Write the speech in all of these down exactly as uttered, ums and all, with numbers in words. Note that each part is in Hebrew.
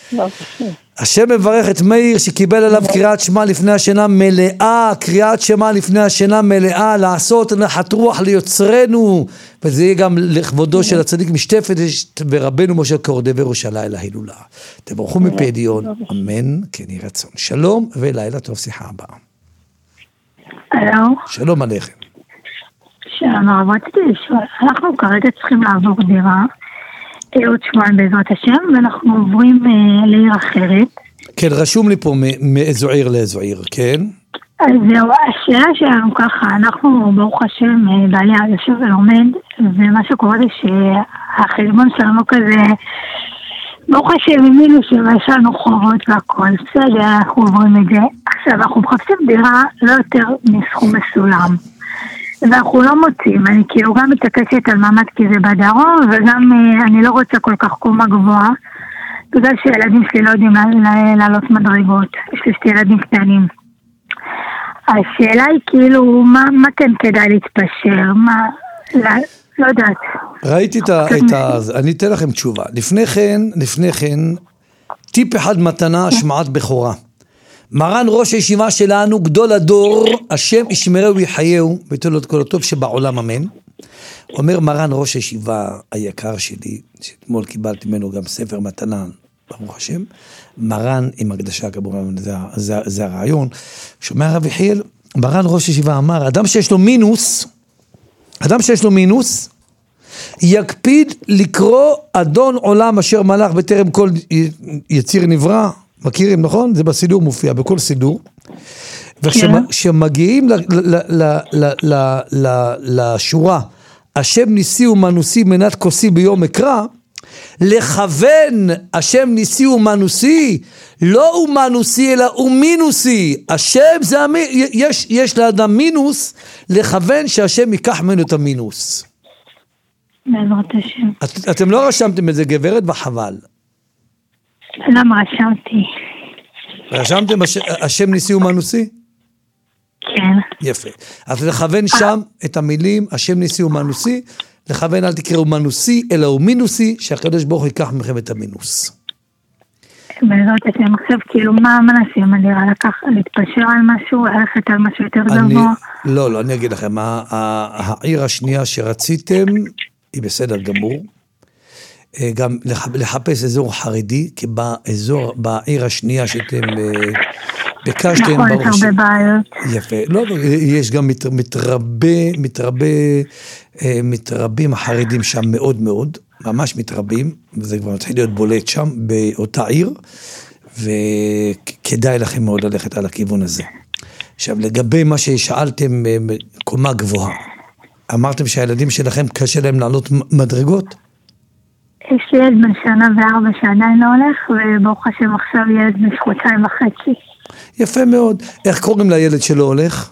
השם מברך את מאיר שקיבל עליו קריאת שמע לפני השינה מלאה, קריאת שמע לפני השינה מלאה, לעשות נחת רוח ליוצרנו, וזה יהיה גם לכבודו של הצדיק משתפת ורבנו משה קורדבר ושאלה אל ההילולה. תברכו מפי דיון, אמן, כן יהי רצון. שלום ולילה טוב, שיחה הבאה. הלו. שלום עליכם. שלום, רציתי לשאול, אנחנו כרגע צריכים לעבור דירה, עוד שבועיים בעזרת השם, ואנחנו עוברים אה, לעיר אחרת. כן, רשום לי פה מאיזו עיר לאיזו עיר, כן? אז זהו, השאלה שלנו ככה, אנחנו ברוך השם בעלי יושב ולומד, ומה שקורה זה שהחשבון שלנו כזה, ברוך השם מימינו שיש לנו חובות והכל, בסדר, אנחנו עוברים את זה. עכשיו, אנחנו מחפשים דירה לא יותר מסכום מסולם. ואנחנו לא מוצאים, אני כאילו גם מתעקשת על מעמד כי זה בדרום, וגם אני לא רוצה כל כך קומה גבוהה, בגלל שילדים שלי לא יודעים לעלות מדרגות, יש לי שתי ילדים קטנים. השאלה היא כאילו, מה, מה כן כדאי להתפשר, מה, לא, לא יודעת. ראיתי את ה... את ה... אני אתן לכם תשובה. לפני כן, לפני כן, טיפ אחד מתנה, השמעת בכורה. מרן ראש הישיבה שלנו, גדול הדור, השם ישמרהו ויחייהו, ויתן לו את כל הטוב שבעולם, אמן. אומר מרן ראש הישיבה היקר שלי, שאתמול קיבלתי ממנו גם ספר מתנה, ברוך השם, מרן עם הקדשה כמובן, זה, זה, זה הרעיון, שומע רב יחיאל, מרן ראש הישיבה אמר, אדם שיש לו מינוס, אדם שיש לו מינוס, יקפיד לקרוא אדון עולם אשר מלך בטרם כל יציר נברא, מכירים, נכון? זה בסידור מופיע, בכל סידור. וכשמגיעים לשורה, השם ניסי ומנוסי מנת כוסי ביום אקרא, לכוון השם ניסי ומנוסי, לא ומנוסי אלא ומינוסי. השם זה, יש, יש לאדם מינוס, לכוון שהשם ייקח ממנו את המינוס. בעזרת השם. את, אתם לא רשמתם את זה גברת וחבל. למה רשמתי? רשמתם השם ניסי ומנוסי? כן. יפה. אז לכוון שם את המילים, השם ניסי ומנוסי, לכוון אל תקראו מנוסי, אלא הוא מינוסי, שהקדוש ברוך הוא ייקח מכם את המינוס. בעזרת השם, עכשיו כאילו, מה מנסים? אני נראה לקח, להתפשר על משהו, ללכת על משהו יותר גבוה? לא, לא, אני אגיד לכם, העיר השנייה שרציתם, היא בסדר גמור, גם לחפש אזור חרדי, כי באזור, בעיר השנייה שאתם ביקשתם, נכון, יש הרבה בעיות. יפה, לא, יש גם מתרבה, מתרבה, מתרבים החרדים שם מאוד מאוד, ממש מתרבים, וזה כבר מתחיל להיות בולט שם, באותה עיר, וכדאי לכם מאוד ללכת על הכיוון הזה. עכשיו, לגבי מה ששאלתם, קומה גבוהה, אמרתם שהילדים שלכם קשה להם לעלות מדרגות? יש לי ילד בן שנה וארבע שעדיין לא הולך, וברוך השם עכשיו ילד בן חודשיים וחצי. יפה מאוד. איך קוראים לילד שלא הולך?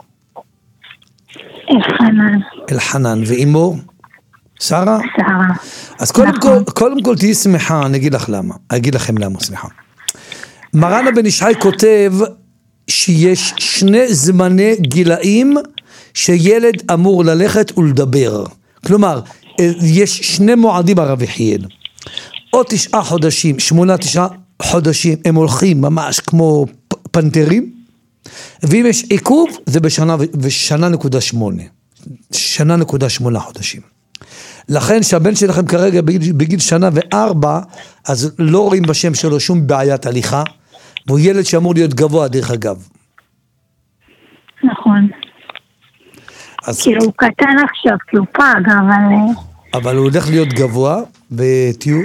אלחנן. אלחנן. ואימו? שרה? שרה. אז קודם כל, קודם כל תהי שמחה, אני אגיד לך למה. אני אגיד לכם למה, שמחה. מרן הבן ישי כותב שיש שני זמני גילאים שילד אמור ללכת ולדבר. כלומר, יש שני מועדים הרב יחיאל. או תשעה חודשים, שמונה תשעה חודשים, הם הולכים ממש כמו פנתרים, ואם יש עיכוב, זה בשנה, בשנה נקודה שמונה. שנה נקודה שמונה חודשים. לכן שהבן שלכם כרגע בגיל, בגיל שנה וארבע, אז לא רואים בשם שלו שום בעיית הליכה, והוא ילד שאמור להיות גבוה דרך אגב. נכון. אז... כאילו הוא קטן עכשיו, כי הוא פג, אבל... אבל הוא הולך להיות גבוה, ותהיו...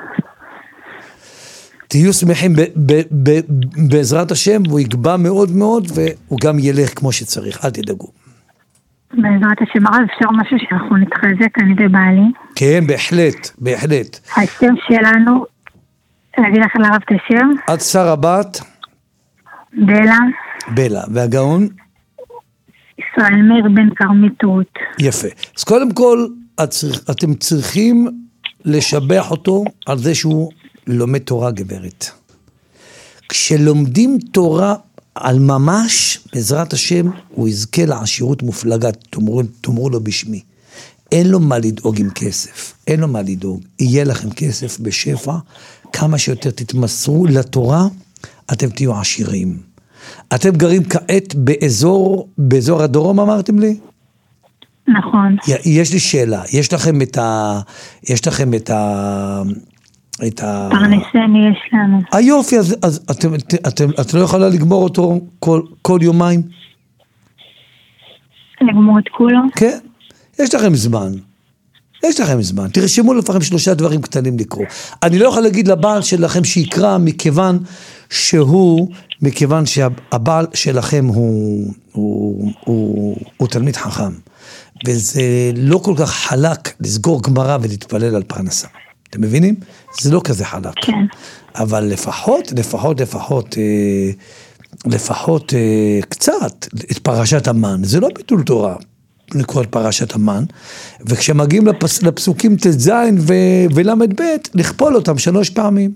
תהיו שמחים ב- ב- ב- בעזרת השם, והוא יקבע מאוד מאוד, והוא גם ילך כמו שצריך, אל תדאגו. בעזרת השם, הרב, אפשר משהו שאנחנו נתחזק על ידי בעלי? כן, בהחלט, בהחלט. השם שלנו, להגיד לכם לרב את השם? את שרה בת? בלה. בלה, והגאון? ישראל מאיר בן כרמית רות. יפה. אז קודם כל, את, אתם צריכים לשבח אותו על זה שהוא לומד תורה גברת. כשלומדים תורה על ממש, בעזרת השם, הוא יזכה לעשירות מופלגה, תאמרו, תאמרו לו בשמי. אין לו מה לדאוג עם כסף, אין לו מה לדאוג. יהיה לכם כסף בשפע, כמה שיותר תתמסרו לתורה, אתם תהיו עשירים. אתם גרים כעת באזור, באזור הדרום אמרתם לי? נכון. יש לי שאלה, יש לכם את ה... יש לכם את ה... את ה... פרנסני יש לנו. היופי, אז, אז אתם, אתם, אתם לא יכולה לגמור אותו כל, כל יומיים? לגמור את כולו? כן, יש לכם זמן. יש לכם זמן, תרשמו לפעמים שלושה דברים קטנים לקרוא. אני לא יכול להגיד לבעל שלכם שיקרא מכיוון שהוא, מכיוון שהבעל שלכם הוא, הוא, הוא, הוא תלמיד חכם. וזה לא כל כך חלק לסגור גמרא ולהתפלל על פרנסה. אתם מבינים? זה לא כזה חלק. כן. אבל לפחות, לפחות, לפחות, אה, לפחות אה, קצת את פרשת המן. זה לא ביטול תורה. לקרוא את פרשת המן, וכשמגיעים לפס, לפסוקים ת' ו- ולמד ב', לכפול אותם שלוש פעמים.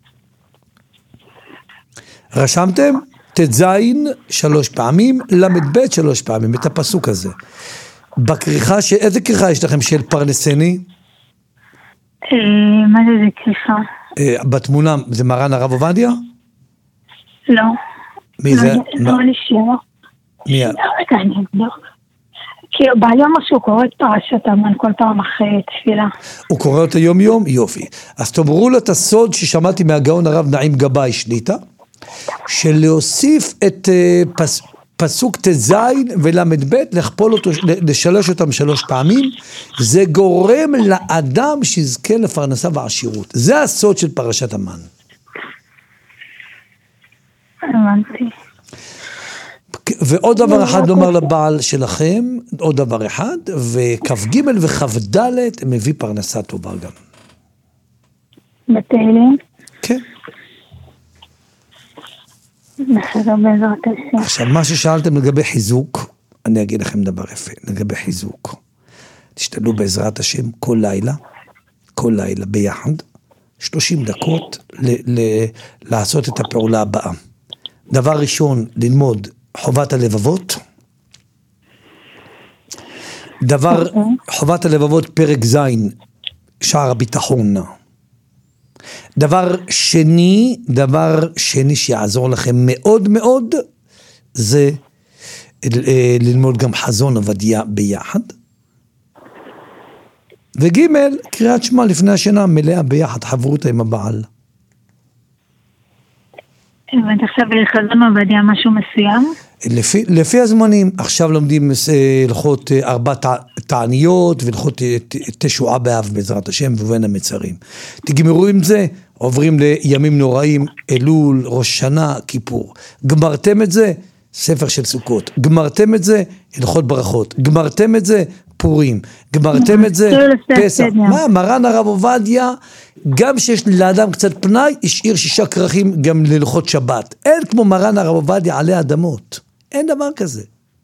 רשמתם? ת' שלוש פעמים, למד ב' שלוש פעמים, את הפסוק הזה. בקריחה, ש... איזה קריחה יש לכם של פרנסני? מה זה זה קריחה? בתמונה, זה מרן הרב עובדיה? לא. מי זה? לא נשאר. מי? רגע, אני אבדוק. כי ביום שהוא קורא את פרשת המן כל פעם אחרי תפילה. הוא קורא אותה יום יום? יופי. אז תאמרו לו את הסוד ששמעתי מהגאון הרב נעים גבאי שליטה, של להוסיף את uh, פס, פסוק ת' ולמד ב', לכפול אותו, לשלוש אותם שלוש פעמים, זה גורם לאדם שיזכה לפרנסה ועשירות. זה הסוד של פרשת המן. הבנתי. ועוד דבר אחד לומר לבעל שלכם, עוד דבר אחד, וכף ג' וכף ד' מביא פרנסה טובה גם. בתהילים? כן. בסדר, בעזרת השם. עכשיו, מה ששאלתם לגבי חיזוק, אני אגיד לכם דבר יפה, לגבי חיזוק. תשתדלו בעזרת השם כל לילה, כל לילה ביחד, שלושים דקות ל- ל- לעשות את הפעולה הבאה. דבר ראשון, ללמוד חובת הלבבות. דבר, חובת הלבבות פרק זין, שער הביטחון. דבר שני, דבר שני שיעזור לכם מאוד מאוד, זה ללמוד גם חזון עובדיה ביחד. וג' קריאת שמע לפני השינה מלאה ביחד, חברות עם הבעל. הבנת עכשיו לחזון עובדיה משהו מסוים? לפי, לפי הזמנים, עכשיו לומדים הלכות ארבע תעניות והלכות תשועה באב בעזרת השם ובין המצרים. תגמרו עם זה, עוברים לימים נוראים, אלול, ראש שנה, כיפור. גמרתם את זה, ספר של סוכות. גמרתם את זה, הלכות ברכות. גמרתם את זה, פורים. גמרתם את זה, פסח. מה, מרן הרב עובדיה, גם שיש לאדם קצת פנאי, השאיר שישה כרכים גם ללכות שבת. אין כמו מרן הרב עובדיה עלי אדמות. אין דבר כזה.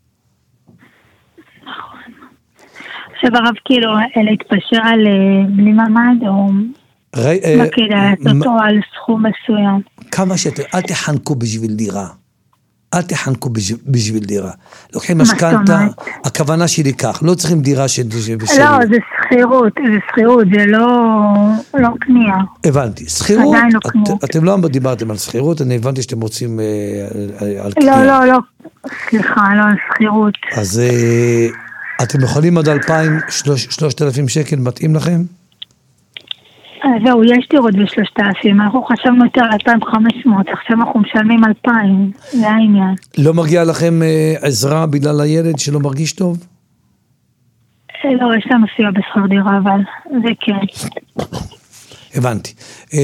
נכון. עכשיו הרב כאילו, להתפשר על בלי ממד, או מה כדאי, לעשות על סכום מסוים. כמה שאתם, אל תחנקו בשביל דירה. אל תחנקו בשביל דירה. לוקחים משכנתה, הכוונה שלי כך, לא צריכים דירה של... לא, זה שכירות, זה שכירות, זה לא קנייה. הבנתי, שכירות, אתם לא דיברתם על שכירות, אני הבנתי שאתם רוצים על קנייה. לא, לא, לא, סליחה, לא על שכירות. אז אתם יכולים עד אלפיים, שלושת אלפים שקל, מתאים לכם? זהו, יש דירות בשלושת אלפים, אנחנו חשבנו יותר על אלפיים וחמש מאות, עכשיו אנחנו משלמים אלפיים, זה העניין. לא מגיע לכם עזרה בגלל הילד שלא מרגיש טוב? לא, יש לנו סיוע בשכר דירה, אבל זה כן. הבנתי.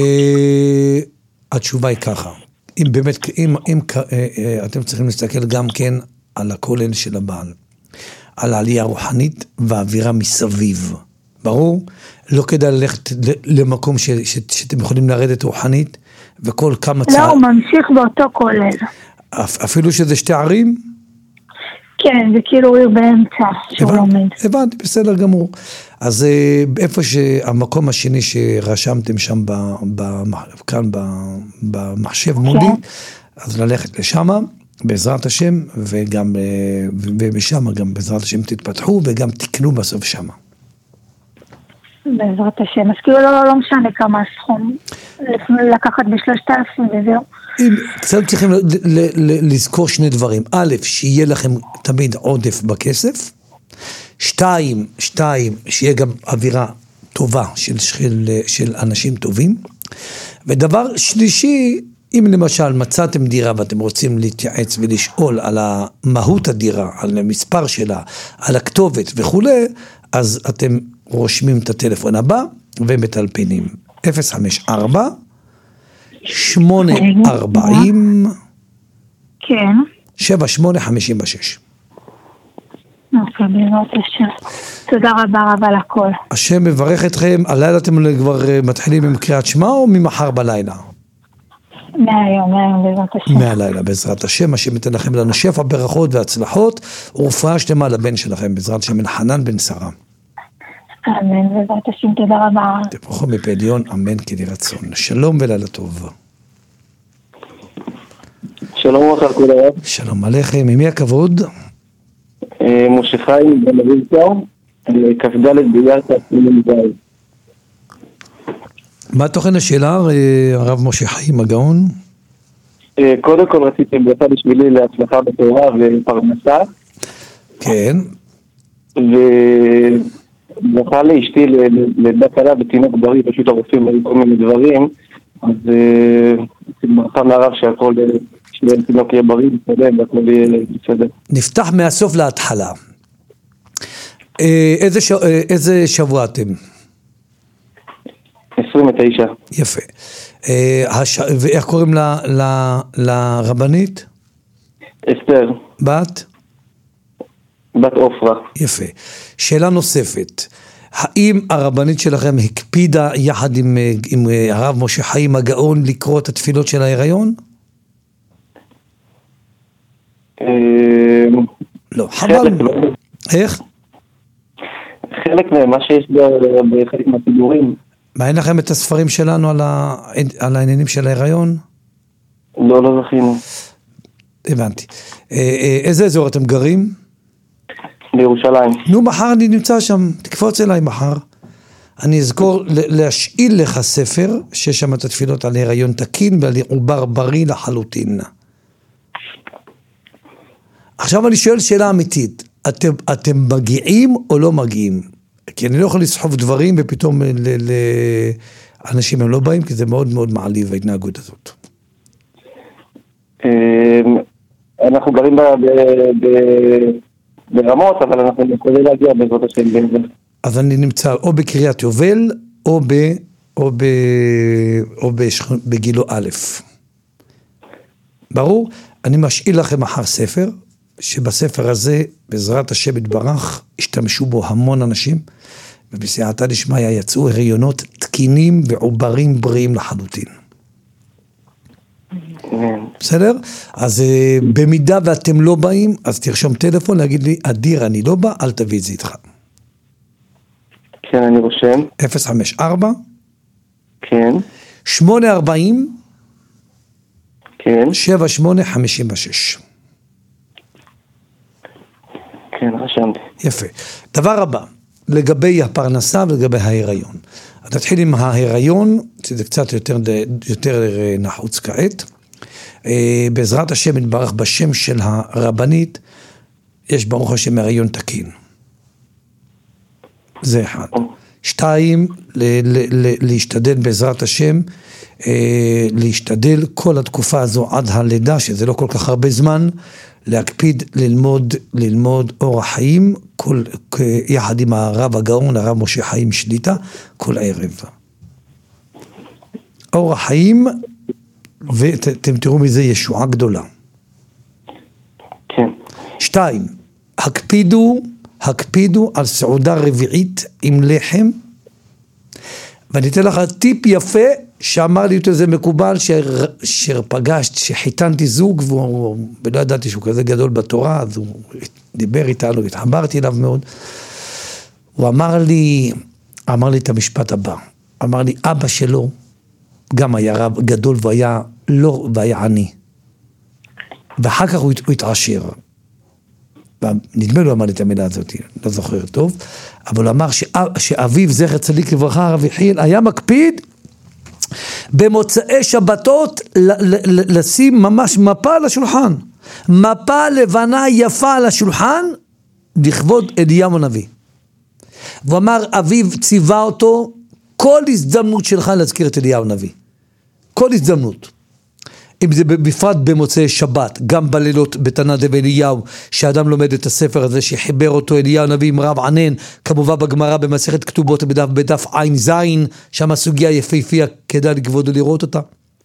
התשובה היא ככה, אם באמת, אם אתם צריכים להסתכל גם כן על הכולל של הבעל, על העלייה הרוחנית והאווירה מסביב, ברור? לא כדאי ללכת למקום ש, ש, שאתם יכולים לרדת רוחנית, וכל כמה צעד... לא, הוא ממשיך באותו כולל. אפילו שזה שתי ערים? כן, זה כאילו עיר באמצע שהוא לומד. הבנתי, בסדר גמור. אז איפה שהמקום השני שרשמתם שם, ב, ב, כאן ב, במחשב מולי, כן. אז ללכת לשם, בעזרת השם, וגם, ובשם גם בעזרת השם תתפתחו, וגם תקנו בסוף שם. בעזרת השם. אז כאילו לא, לא משנה כמה הסכום, לקחת בשלושת אלפים וזהו. קצת צריכים לזכור שני דברים. א', שיהיה לכם תמיד עודף בכסף. שתיים, שתיים, שיהיה גם אווירה טובה של, של, של אנשים טובים. ודבר שלישי, אם למשל מצאתם דירה ואתם רוצים להתייעץ ולשאול על המהות הדירה, על המספר שלה, על הכתובת וכו', אז אתם רושמים את הטלפון הבא ומטלפנים אפס חמש ארבע שמונה ארבעים כן. שבע שמונה חמישים ושש. אוקיי, בעזרת השם. תודה רבה רבה לכל. השם מברך אתכם. הלילה אתם כבר מתחילים עם קריאת שמע או ממחר בלילה? מהיום, מהיום בעזרת השם. מהלילה בעזרת השם. השם ייתן לכם לנו שפע ברכות והצלחות ורפואה שלמה לבן שלכם בעזרת השם, אלחנן בן שרה. אמן, בעזרת השם. תודה רבה. תברכו מפי עליון, אמן כי יהי רצון. שלום ולילה טוב. שלום וברכה כבוד הרב. שלום עליכם. ממי הכבוד? משה חיים בן אביב, כ"ד באייר תשפ"ז. מה תוכן השאלה, הרב משה חיים הגאון? קודם כל רציתי ברכה בשבילי להצלחה בתורה ופרנסה. כן. וברכה לאשתי לידה קלה ותינוק בריא, פשוט הרופאים היו כל מיני דברים, אז ברכה מהרב שהכל תינוק יהיה בריא, בסדר, והכל יהיה בסדר. נפתח מהסוף להתחלה. איזה, ש... איזה שבוע אתם? עשרים ותשע. יפה. הש... ואיך קוראים ל... ל... לרבנית? אסתר. בת? בת אופרה. יפה. שאלה נוספת. האם הרבנית שלכם הקפידה יחד עם, עם הרב משה חיים הגאון לקרוא את התפילות של ההיריון? לא, חבל. איך? חלק ממה שיש בחלק מהסידורים. מה, אין לכם את הספרים שלנו על, ה... על העניינים של ההיריון? לא, לא זכינו. הבנתי. איזה אזור אתם גרים? בירושלים. נו, מחר אני נמצא שם, תקפוץ אליי מחר. אני אזכור להשאיל לך ספר, שיש שם את התפילות על הריון תקין ועל עובר בריא לחלוטין. עכשיו אני שואל שאלה אמיתית, אתם, אתם מגיעים או לא מגיעים? כי אני לא יכול לסחוב דברים ופתאום לאנשים הם לא באים, כי זה מאוד מאוד מעליב ההתנהגות הזאת. אנחנו גרים ברמות, אבל אנחנו יכולים להגיע בעזרת השם בין זה. אז אני נמצא או בקריית יובל, או ב... או ב... או בגילו א'. ברור? אני משאיל לכם אחר ספר, שבספר הזה, בעזרת השם יתברך, השתמשו בו המון אנשים, ובסייעתא דשמיא יצאו הריונות תקינים ועוברים בריאים לחלוטין. בסדר? אז במידה ואתם לא באים, אז תרשום טלפון להגיד לי, אדיר, אני לא בא, אל תביא את זה איתך. כן, אני רושם. אפס חמש ארבע כן. שמונה ארבעים כן. שבע שמונה חמישים ושש. כן, רשמתי. יפה. דבר הבא, לגבי הפרנסה ולגבי ההיריון. תתחיל עם ההיריון, זה קצת יותר, יותר נחוץ כעת. בעזרת השם יתברך בשם של הרבנית, יש ברוך השם הריון תקין. זה אחד. שתיים, להשתדל בעזרת השם, להשתדל כל התקופה הזו עד הלידה, שזה לא כל כך הרבה זמן, להקפיד ללמוד, ללמוד אורח חיים, כל, יחד עם הרב הגאון, הרב משה חיים שליטה, כל ערב. אורח חיים, ואתם תראו מזה ישועה גדולה. כן. שתיים, הקפידו, הקפידו על סעודה רביעית עם לחם, ואני אתן לך טיפ יפה, שאמר לי אותו זה מקובל, שפגשת, שחיתנתי זוג, ולא ידעתי שהוא כזה גדול בתורה, אז הוא דיבר איתנו, התחברתי אליו מאוד, הוא אמר לי, אמר לי את המשפט הבא, אמר לי, אבא שלו, גם היה רב גדול, והיה לא, והיה עני, ואחר כך הוא, הוא התעשר, נדמה לו אמר לי את המילה הזאת, לא זוכר טוב, אבל הוא אמר שאביו זכר צדיק לברכה הרב יחיאל היה מקפיד במוצאי שבתות לשים ממש מפה על השולחן, מפה לבנה יפה על השולחן לכבוד אליהו הנביא. והוא אמר אביו ציווה אותו כל הזדמנות שלך להזכיר את אליהו הנביא, כל הזדמנות, אם זה בפרט במוצאי שבת, גם בלילות בתנא דאליהו, שאדם לומד את הספר הזה שחיבר אותו אליהו הנביא עם רב ענן, כמובן בגמרא במסכת כתובות בדף, בדף עין זין, שם הסוגיה יפהפייה, כדאי לכבודו לראות אותה.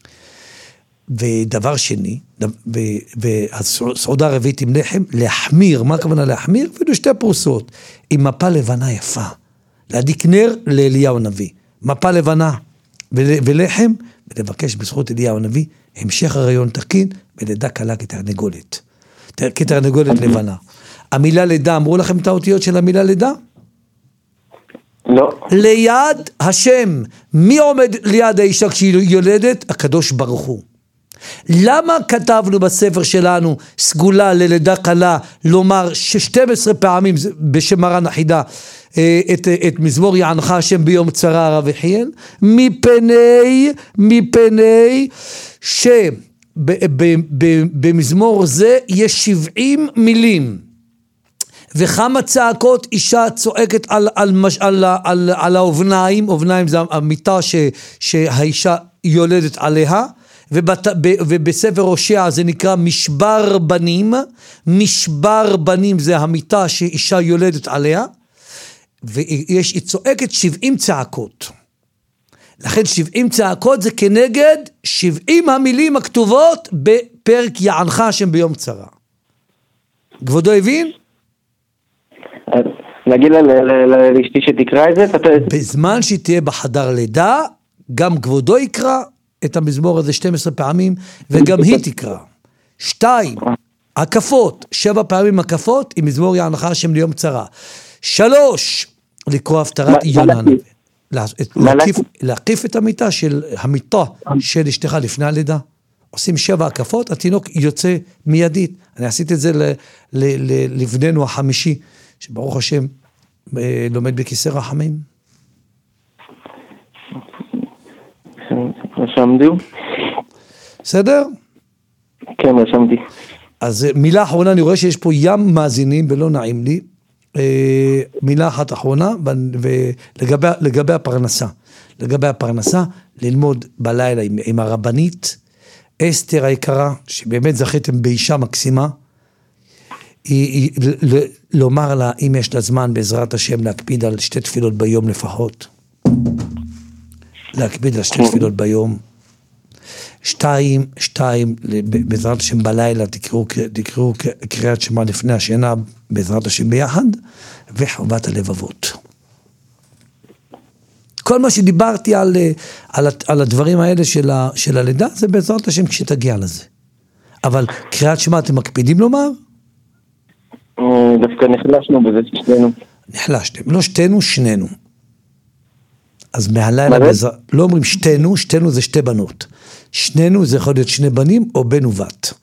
ודבר שני, והסעודה הרביעית עם לחם, להחמיר, מה הכוונה להחמיר? אפילו שתי פרוסות, עם מפה לבנה יפה, להדליק נר לאליהו הנביא, מפה לבנה ולחם, ולבקש בזכות אליהו הנביא, המשך הריון תקין, ולידה קלה כתרנגולת. כתרנגולת לבנה. המילה לידה, אמרו לכם את האותיות של המילה לידה? לא. ליד השם. מי עומד ליד האישה כשהיא יולדת? הקדוש ברוך הוא. למה כתבנו בספר שלנו סגולה ללידה קלה, לומר ש-שתים עשרה פעמים בשם מרן החידה, את, את מזמור יענך השם ביום צרה הרב יחיאל? מפני, מפני שבמזמור זה יש שבעים מילים, וכמה צעקות אישה צועקת על, על, על, על, על האובניים, אובניים זה המיטה ש, שהאישה יולדת עליה, ובת, ב, ובספר הושע זה נקרא משבר בנים, משבר בנים זה המיטה שאישה יולדת עליה, ויש, היא צועקת שבעים צעקות. לכן שבעים צעקות זה כנגד שבעים המילים הכתובות בפרק יענך השם ביום צרה. כבודו הבין? נגיד לאשתי שתקרא את זה? בזמן שהיא תהיה בחדר לידה, גם כבודו יקרא את המזמור הזה שתים עשרה פעמים, וגם היא תקרא. שתיים, הקפות, שבע פעמים הקפות, עם מזמור יענך השם ליום צרה. שלוש, לקרוא הפטרת יונן. להקיף את המיטה של המיטה של אשתך לפני הלידה. עושים שבע הקפות, התינוק יוצא מיידית. אני עשיתי את זה לבננו החמישי, שברוך השם לומד בכיסא רחמים. רשמתי. בסדר? כן, רשמתי. אז מילה אחרונה, אני רואה שיש פה ים מאזינים ולא נעים לי. מילה אחת אחרונה, ולגבי, לגבי הפרנסה. לגבי הפרנסה, ללמוד בלילה עם, עם הרבנית, אסתר היקרה, שבאמת זכיתם באישה מקסימה, היא, היא, ל, לומר לה, אם יש לה זמן בעזרת השם, להקפיד על שתי תפילות ביום לפחות. להקפיד על שתי תפילות ביום. שתיים, שתיים, בעזרת השם בלילה, תקראו, תקראו קריאת שמע לפני השינה, בעזרת השם ביחד, וחובת הלבבות. כל מה שדיברתי על, על, על הדברים האלה של, ה, של הלידה, זה בעזרת השם כשתגיע לזה. אבל קריאת שמע אתם מקפידים לומר? דווקא נחלשנו בזה ששתינו. נחלשתם, לא שתינו, שנינו. אז מהלילה, בעזרת, לא אומרים שתינו, שתינו זה שתי בנות. שנינו זה יכול להיות שני בנים או בן ובת.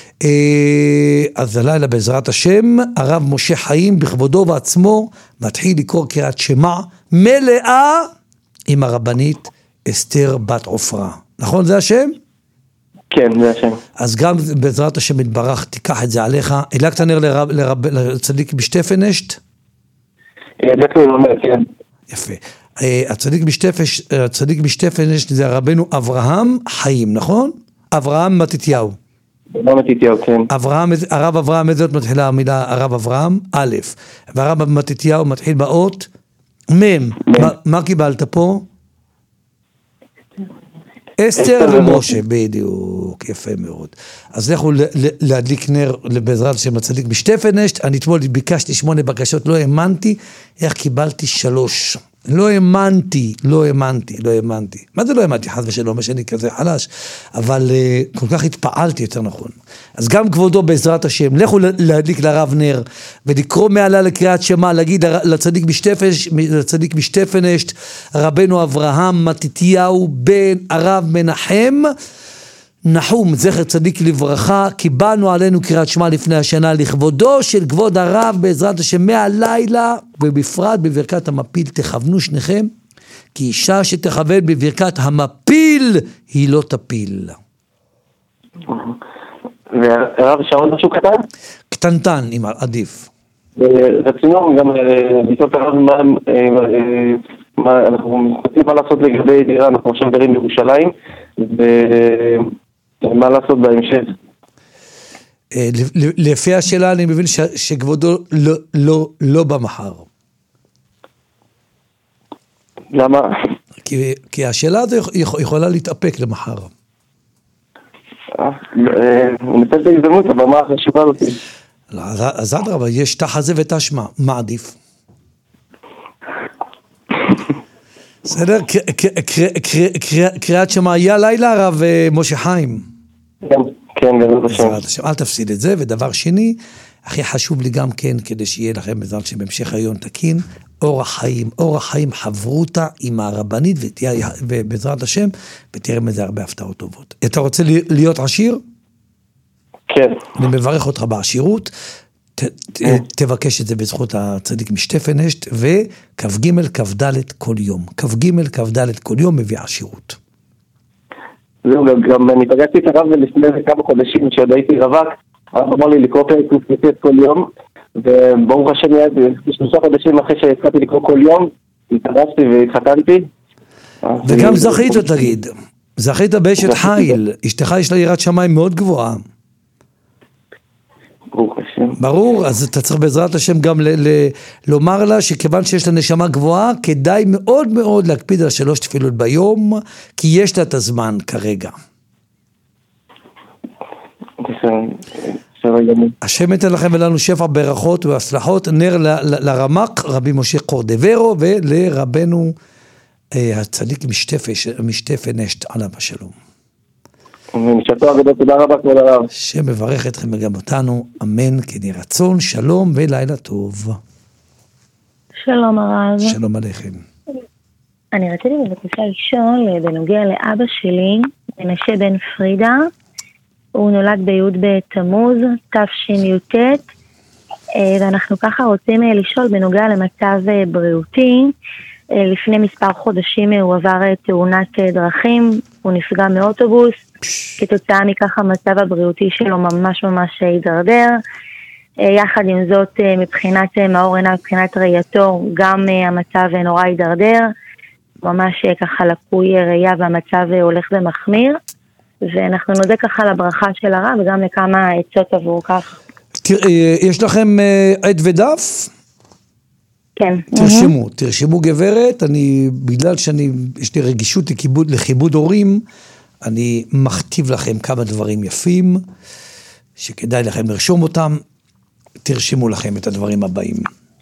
אז הלילה בעזרת השם, הרב משה חיים בכבודו ועצמו, מתחיל לקרוא קריאת שמע מלאה עם הרבנית אסתר בת עופרה. נכון זה השם? כן, זה השם. אז גם בעזרת השם יתברך, תיקח את זה עליך. הדלקת נר לרב, לרב, לצדיק בשטפנשט? הדלקנו לומר, כן. יפה. הצדיק בשטפש, הצדיק בשטפנשט זה רבנו אברהם חיים, נכון? אברהם מתתיהו. אברהם מתתיהו, כן. אברהם, הרב אברהם, איזה אות מתחילה המילה הרב אברהם? א', והרב מתתיהו מתחיל באות מ'. מה, מה קיבלת פה? אסתר ומשה, בדיוק, יפה מאוד. אז לכו להדליק נר בעזרת השם לצדיק בשטפנשט. אני אתמול ביקשתי שמונה בקשות, לא האמנתי איך קיבלתי שלוש. לא האמנתי, לא האמנתי, לא האמנתי. מה זה לא האמנתי? חס ושלום, שאני כזה חלש, אבל uh, כל כך התפעלתי יותר נכון. אז גם כבודו בעזרת השם, לכו להדליק לרב נר, ולקרוא מעלה לקריאת שמע, להגיד לצדיק בשטפנשט, לצדיק בשטפנשט, רבנו אברהם מתתיהו בן הרב מנחם, נחום, זכר צדיק לברכה, קיבלנו עלינו קריאת שמע לפני השנה לכבודו של כבוד הרב בעזרת השם מהלילה, ובפרט בברכת המפיל תכוונו שניכם, כי אישה שתכוון בברכת המפיל היא לא תפיל. והרב שרון משהו קטן? קטנטן, אם עדיף. רצינו גם לשאול את הרב מה אנחנו מתכוונים מה לעשות לגבי דירה, אנחנו עכשיו גרים בירושלים, ומה לעשות בהמשך. לפי השאלה אני מבין שכבודו לא במחר. למה? כי השאלה הזו יכולה להתאפק למחר. הוא נתן את ההזדמנות, אבל מה החשיבה הזאת? אז אדרבה, יש תח הזה ותש מה, מה עדיף? בסדר? קריאת שמע היה לילה הרב משה חיים. כן, כן, בעזרת השם. אל תפסיד את זה, ודבר שני, הכי חשוב לי גם כן, כדי שיהיה לכם בעזרת השם בהמשך היום תקין, אורח חיים, אורח חיים חברותה עם הרבנית, ובעזרת השם, ותראה מזה הרבה הפתעות טובות. אתה רוצה להיות עשיר? כן. אני מברך אותך בעשירות, ת, ת, תבקש את זה בזכות הצדיק משטפנשט, וכף ג' כף ד' כל יום. כף ג' כף ד' כל יום מביא עשירות. זהו, גם אני פגשתי את הרב לפני כמה חודשים, שעוד הייתי רווק, הרב אמר לי לקרוא פרק ק"ט כל יום, וברוך השם, בשלושה חודשים אחרי שהתחלתי לקרוא כל יום, התארסתי והתחתנתי. וגם זכית, תגיד, זכית באשת חיל, אשתך יש לה יראת שמיים מאוד גבוהה. ברוך השם. ברור, אז אתה צריך בעזרת השם גם ל- ל- לומר לה שכיוון שיש לה נשמה גבוהה, כדאי מאוד מאוד להקפיד על שלוש תפילות ביום, כי יש לה את הזמן כרגע. השם ייתן לכם ולנו שפע ברכות והצלחות, נר ל- ל- לרמ"ק, רבי משה קורדברו, ולרבנו אה, הצדיק משטפנשט עליו השלום. משתו הגדול, תודה רבה כבוד הרב. השם מברך אתכם וגם אותנו, אמן, כן יהי רצון, שלום ולילה טוב. שלום הרב. שלום עליכם. אני רציתי בבקשה לשאול בנוגע לאבא שלי, מנשה בן פרידה, הוא נולד בי' בתמוז, תשי"ט, ואנחנו ככה רוצים לשאול בנוגע למצב בריאותי. לפני מספר חודשים הוא עבר תאונת דרכים, הוא נפגע מאוטובוס, כתוצאה מכך המצב הבריאותי שלו ממש ממש הידרדר. יחד עם זאת, מבחינת מאור עיניו, מבחינת ראייתו, גם המצב נורא הידרדר, ממש ככה לקוי ראייה והמצב הולך ומחמיר, ואנחנו נודה ככה לברכה של הרב וגם לכמה עצות עבור כך. יש לכם עד ודף? כן. תרשמו, תרשמו גברת, אני, בגלל שאני, יש לי רגישות לכיבוד, לכיבוד הורים, אני מכתיב לכם כמה דברים יפים, שכדאי לכם לרשום אותם, תרשמו לכם את הדברים הבאים.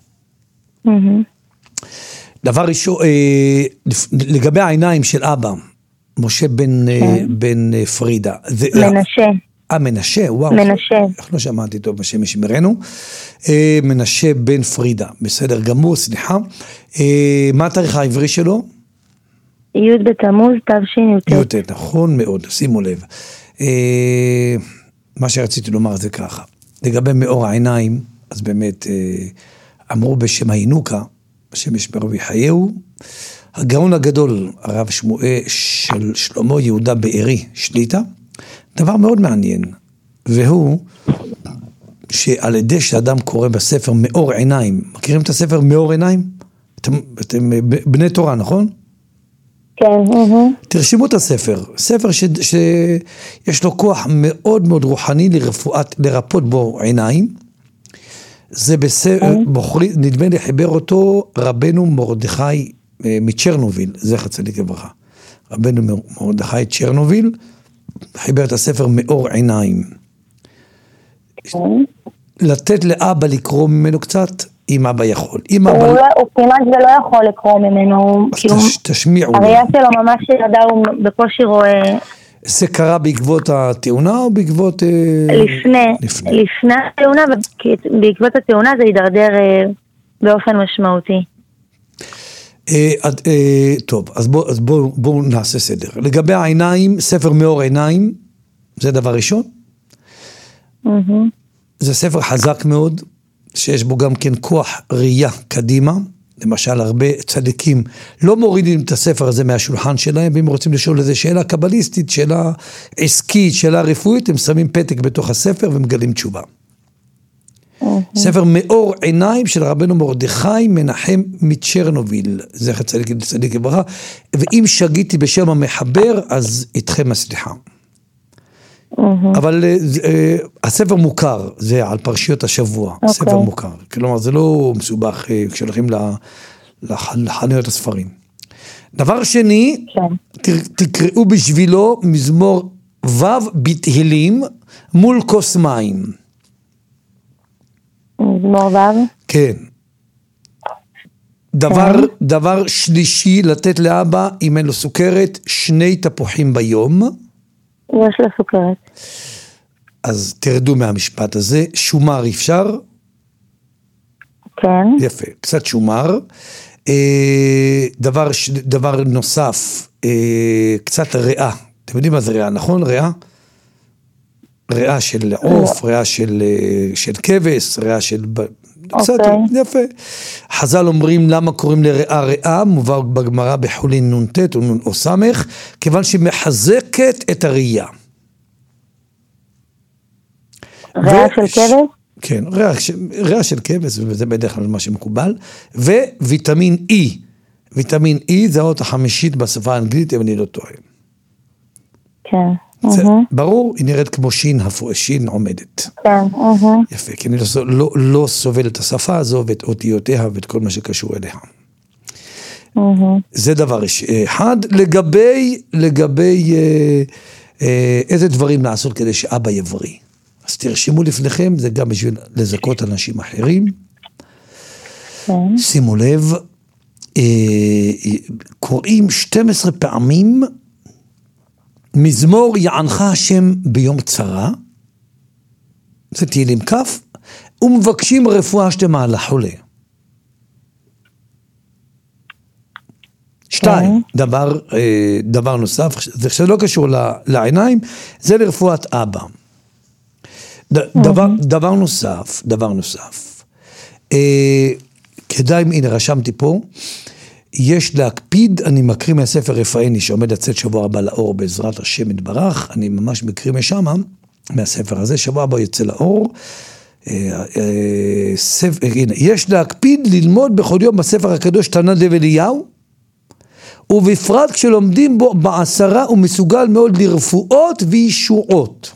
דבר ראשון, לגבי העיניים של אבא, משה בן, בן פרידה. מנשה. אה, מנשה, וואו. מנשה. איך לא שמעתי טוב בשם ישמרנו. מנשה בן פרידה, בסדר גמור, סליחה. מה התאריך העברי שלו? י' בתמוז, תשי"ט. י', נכון מאוד, שימו לב. מה שרציתי לומר זה ככה. לגבי מאור העיניים, אז באמת אמרו בשם הינוקה, בשם ישמרו ויחייהו, הגאון הגדול, הרב שמואל של שלמה יהודה בארי, שליטה, דבר מאוד מעניין, והוא שעל ידי שאדם קורא בספר מאור עיניים, מכירים את הספר מאור עיניים? אתם, אתם בני תורה, נכון? כן. תרשמו את הספר, ספר ש, שיש לו כוח מאוד מאוד רוחני לרפואת, לרפות בו עיניים, זה בספר, בוחרי, נדמה לי חיבר אותו רבנו מרדכי מצ'רנוביל, זכר צדיק לברכה, רבנו מרדכי צ'רנוביל, חיבר את הספר מאור עיניים. לתת לאבא לקרוא ממנו קצת, אם אבא יכול. אם אבא... הוא כמעט ולא יכול לקרוא ממנו. תשמיעו. הראייה שלו ממש ירדה, הוא בקושי רואה... זה קרה בעקבות התאונה או בעקבות... לפני. לפני התאונה, בעקבות התאונה זה יידרדר באופן משמעותי. טוב, אז בואו נעשה סדר. לגבי העיניים, ספר מאור עיניים, זה דבר ראשון. זה ספר חזק מאוד, שיש בו גם כן כוח ראייה קדימה, למשל הרבה צדיקים לא מורידים את הספר הזה מהשולחן שלהם, ואם רוצים לשאול איזה שאלה קבליסטית, שאלה עסקית, שאלה רפואית, הם שמים פתק בתוך הספר ומגלים תשובה. ספר מאור עיניים של רבנו מרדכי מנחם מצ'רנוביל, זכר צדיק צדיק לברכה, ואם שגיתי בשם המחבר, אז איתכם הסליחה. אבל הספר מוכר, זה על פרשיות השבוע, ספר מוכר, כלומר זה לא מסובך כשהולכים לחנויות הספרים. דבר שני, תקראו בשבילו מזמור ו' בתהילים מול כוס מים. מזמור ו'? כן. דבר, דבר שלישי, לתת לאבא, אם אין לו סוכרת, שני תפוחים ביום. יש לו סוכרת. אז תרדו מהמשפט הזה, שומר אפשר? כן. יפה, קצת שומר. דבר, דבר נוסף, קצת ריאה. אתם יודעים מה זה ריאה, נכון? ריאה? ריאה של עוף, ריאה של, של כבש, ריאה של... קצת, יפה. חז"ל אומרים למה קוראים לריאה ריאה, מובא בגמרא בחולין נון ת' או נון או סמך, כיוון שהיא מחזקת את הראייה. ריאה של כבש? כן, ריאה של כבש, וזה בדרך כלל מה שמקובל, וויטמין E, ויטמין E זה האות החמישית בשפה האנגלית, אם אני לא טועה. כן. ברור, היא נראית כמו שין, שין עומדת. כן. יפה, כי אני לא, לא סובל את השפה הזו ואת אותיותיה ואת כל מה שקשור אליה. זה דבר אחד. לגבי, לגבי אה, אה, איזה דברים לעשות כדי שאבא יבריא. אז תרשמו לפניכם, זה גם בשביל לזכות אנשים אחרים. שימו לב, אה, קוראים שתים עשרה פעמים, מזמור יענך השם ביום צרה, זה תהילים כף, ומבקשים רפואה שלמה לחולה. שתיים, דבר, דבר נוסף, זה שלא קשור לעיניים, זה לרפואת אבא. דבר, דבר נוסף, דבר נוסף, כדאי, הנה רשמתי פה, יש להקפיד, אני מקריא מהספר רפאני שעומד לצאת שבוע הבא לאור בעזרת השם יתברך, אני ממש מקריא משם, מהספר הזה, שבוע הבא יצא לאור, יש להקפיד ללמוד בכל יום בספר הקדוש תנא דב אליהו, ובפרט כשלומדים בו בעשרה הוא מסוגל מאוד לרפואות וישועות.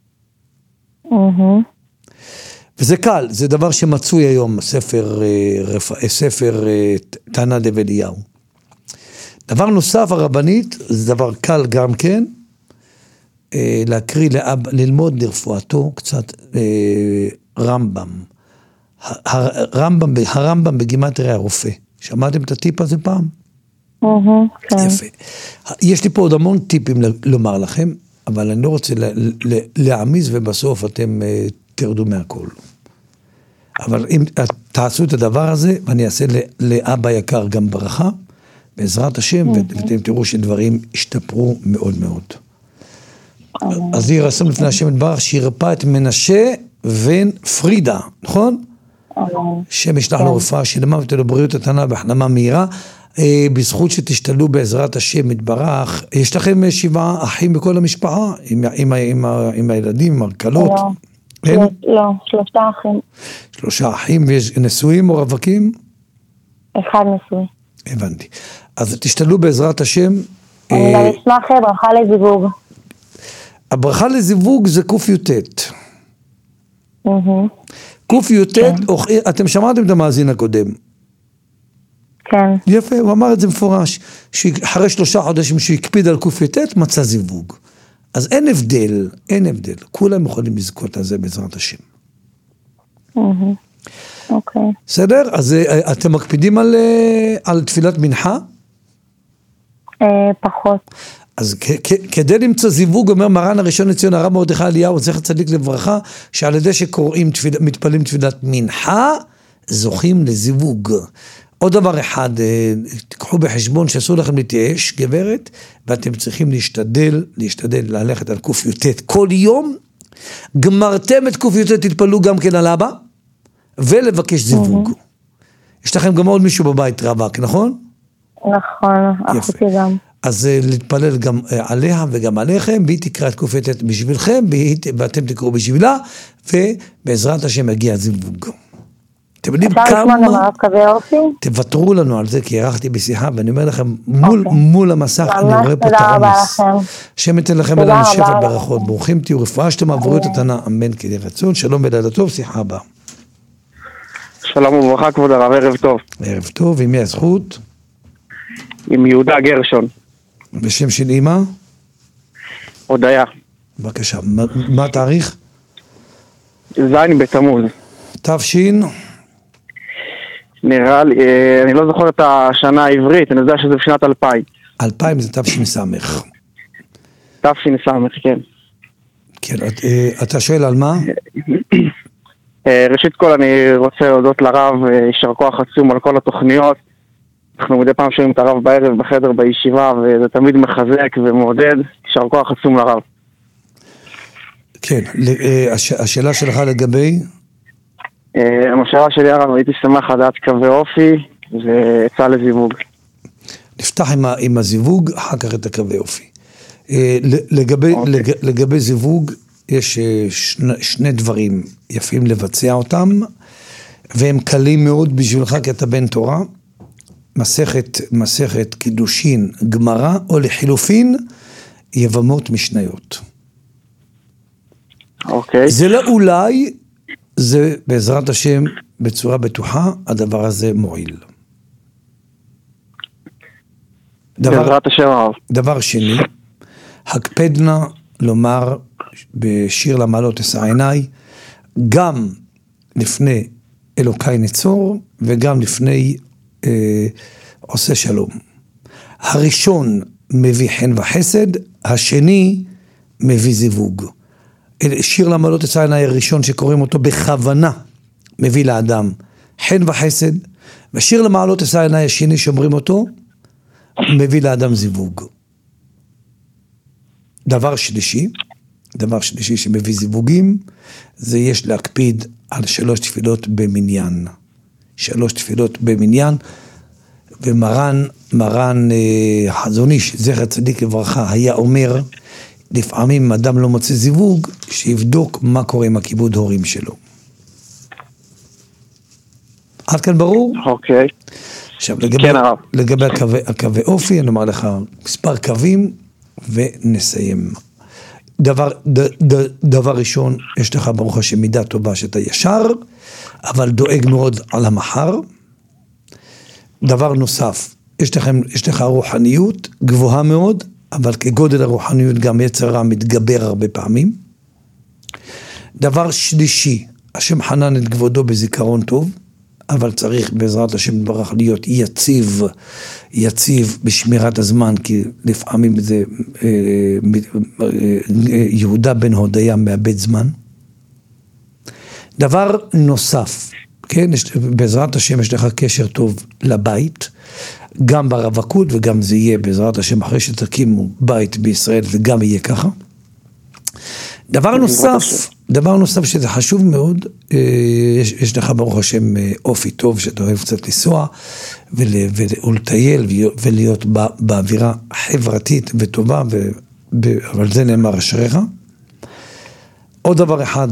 וזה קל, זה דבר שמצוי היום, ספר, ספר תנא דב אליהו. דבר נוסף, הרבנית, זה דבר קל גם כן, להקריא, לאב, ללמוד לרפואתו קצת רמב"ם. הרמב"ם, הרמב"ם בגימטריה הרופא. שמעתם את הטיפ הזה פעם? יפה. יש לי פה עוד המון טיפים לומר לכם, אבל אני לא רוצה להעמיס ובסוף אתם תרדו מהכל. אבל אם תעשו את הדבר הזה, ואני אעשה לאבא יקר גם ברכה, בעזרת השם, ואתם תראו שדברים השתפרו מאוד מאוד. אז היא רשם לפני השם יתברך, שירפא את מנשה בן פרידה, נכון? שם ישלח לו רפואה שלמה ותהיה לו בריאות איתנה בהחלמה מהירה, בזכות שתשתלו בעזרת השם יתברך. יש לכם שבעה אחים בכל המשפחה, עם, עם, עם, עם הילדים, עם הרכלות? לא, לא, שלושה אחים. שלושה אחים, ויש נשואים או רווקים? אחד נשוי. הבנתי. אז תשתלו בעזרת השם. אני גם אשמח ברכה לזיווג. הברכה לזיווג זה קוף יוטט. קוף יוטט, אתם שמעתם את המאזין הקודם. כן. יפה, הוא אמר את זה מפורש, שאחרי שלושה חודשים שהוא יקפיד על קוף יוטט, מצא זיווג. אז אין הבדל, אין הבדל. כולם יכולים לזכות על זה בעזרת השם. אוקיי. בסדר? אז אתם מקפידים על, על תפילת מנחה? פחות. אז כדי למצוא זיווג, אומר מרן הראשון לציון הרב מרדכי אליהו, זכר צדיק לברכה, שעל ידי שקוראים, מתפללים תפילת מנחה, זוכים לזיווג. עוד דבר אחד, תיקחו בחשבון שאסור לכם להתייאש, גברת, ואתם צריכים להשתדל, להשתדל ללכת על קוף יוטט כל יום, גמרתם את קוף יוטט, תתפלו גם כן על אבא, ולבקש זיווג. יש לכם גם עוד מישהו בבית רווק, נכון? נכון, אחותי גם. אז להתפלל גם עליה וגם עליכם, והיא תקרא את קוף יוטט בשבילכם, ואתם תקראו בשבילה, ובעזרת השם יגיע זיווג. אתם יודעים כמה, תוותרו לנו על זה, כי ערכתי בשיחה, ואני אומר לכם, מול המסך, אני רואה פה את הרמס. השם ייתן לכם אלינו שפע ברכות, ברוכים תהיו, רפואה שתמה, בריאות איתנה, אמן כדי רצון, שלום ולילה טוב, שיחה הבאה. שלום וברכה, כבוד הרב, ערב טוב. ערב טוב, עם מי הזכות? עם יהודה גרשון. בשם של אמא? הודיה. בבקשה, מה התאריך? זין בתמוז. תפשין? נראה לי, אני לא זוכר את השנה העברית, אני יודע שזה בשנת אלפיים. אלפיים זה תפשין סמך. תפשין סמך, כן. כן, אתה שואל על מה? ראשית כל אני רוצה להודות לרב, יישר כוח עצום על כל התוכניות. אנחנו מדי פעם שומעים את הרב בערב בחדר בישיבה, וזה תמיד מחזק ומעודד. יישר כוח עצום לרב. כן, השאלה שלך לגבי? המשאלה שלי הרב, הייתי שמח לדעת קווי אופי, ועצה לזיווג. נפתח עם, עם הזיווג, אחר כך את הקווי אופי. לגבי, okay. לג, לגבי זיווג, יש שני, שני דברים יפים לבצע אותם, והם קלים מאוד בשבילך כי אתה בן תורה. מסכת, מסכת קידושין גמרא, או לחילופין, יבמות משניות. אוקיי. Okay. זה לא אולי, זה בעזרת השם בצורה בטוחה, הדבר הזה מועיל. דבר, בעזרת השם הרב. דבר שני, הקפדנה לומר בשיר למעלות אשא עיניי, גם לפני אלוקי נצור, וגם לפני אה, עושה שלום. הראשון מביא חן וחסד, השני מביא זיווג. שיר למעלות אשא עיניי הראשון שקוראים אותו בכוונה, מביא לאדם חן וחסד, ושיר למעלות אשא עיניי השני שאומרים אותו, מביא לאדם זיווג. דבר שלישי, דבר שלישי שמביא זיווגים, זה יש להקפיד על שלוש תפילות במניין. שלוש תפילות במניין, ומרן, מרן אה, חזון איש, זכר צדיק לברכה, היה אומר, לפעמים אדם לא מוצא זיווג, שיבדוק מה קורה עם הכיבוד הורים שלו. עד כאן ברור? אוקיי. עכשיו, לגבי, כן, הרב. לגבי הקווי, הקווי אופי, אני אומר לך מספר קווים, ונסיים. דבר, ד, ד, דבר ראשון, יש לך ברוך השם מידה טובה שאתה ישר, אבל דואג מאוד על המחר. דבר נוסף, יש לכם, יש לך רוחניות גבוהה מאוד, אבל כגודל הרוחניות גם יצר רע מתגבר הרבה פעמים. דבר שלישי, השם חנן את כבודו בזיכרון טוב, אבל צריך בעזרת השם יתברך להיות יציב, יציב בשמירת הזמן, כי לפעמים זה אה, אה, יהודה בן הודיה מאבד זמן. דבר נוסף, כן, יש, בעזרת השם יש לך קשר טוב לבית, גם ברווקות וגם זה יהיה בעזרת השם אחרי שתקימו בית בישראל וגם יהיה ככה. דבר נוסף, דבר נוסף שזה חשוב מאוד, יש, יש לך ברוך השם אופי טוב שאתה אוהב קצת לנסוע ול, ולטייל ולהיות בא, באווירה חברתית וטובה, ו, אבל זה נאמר אשריך. עוד דבר אחד,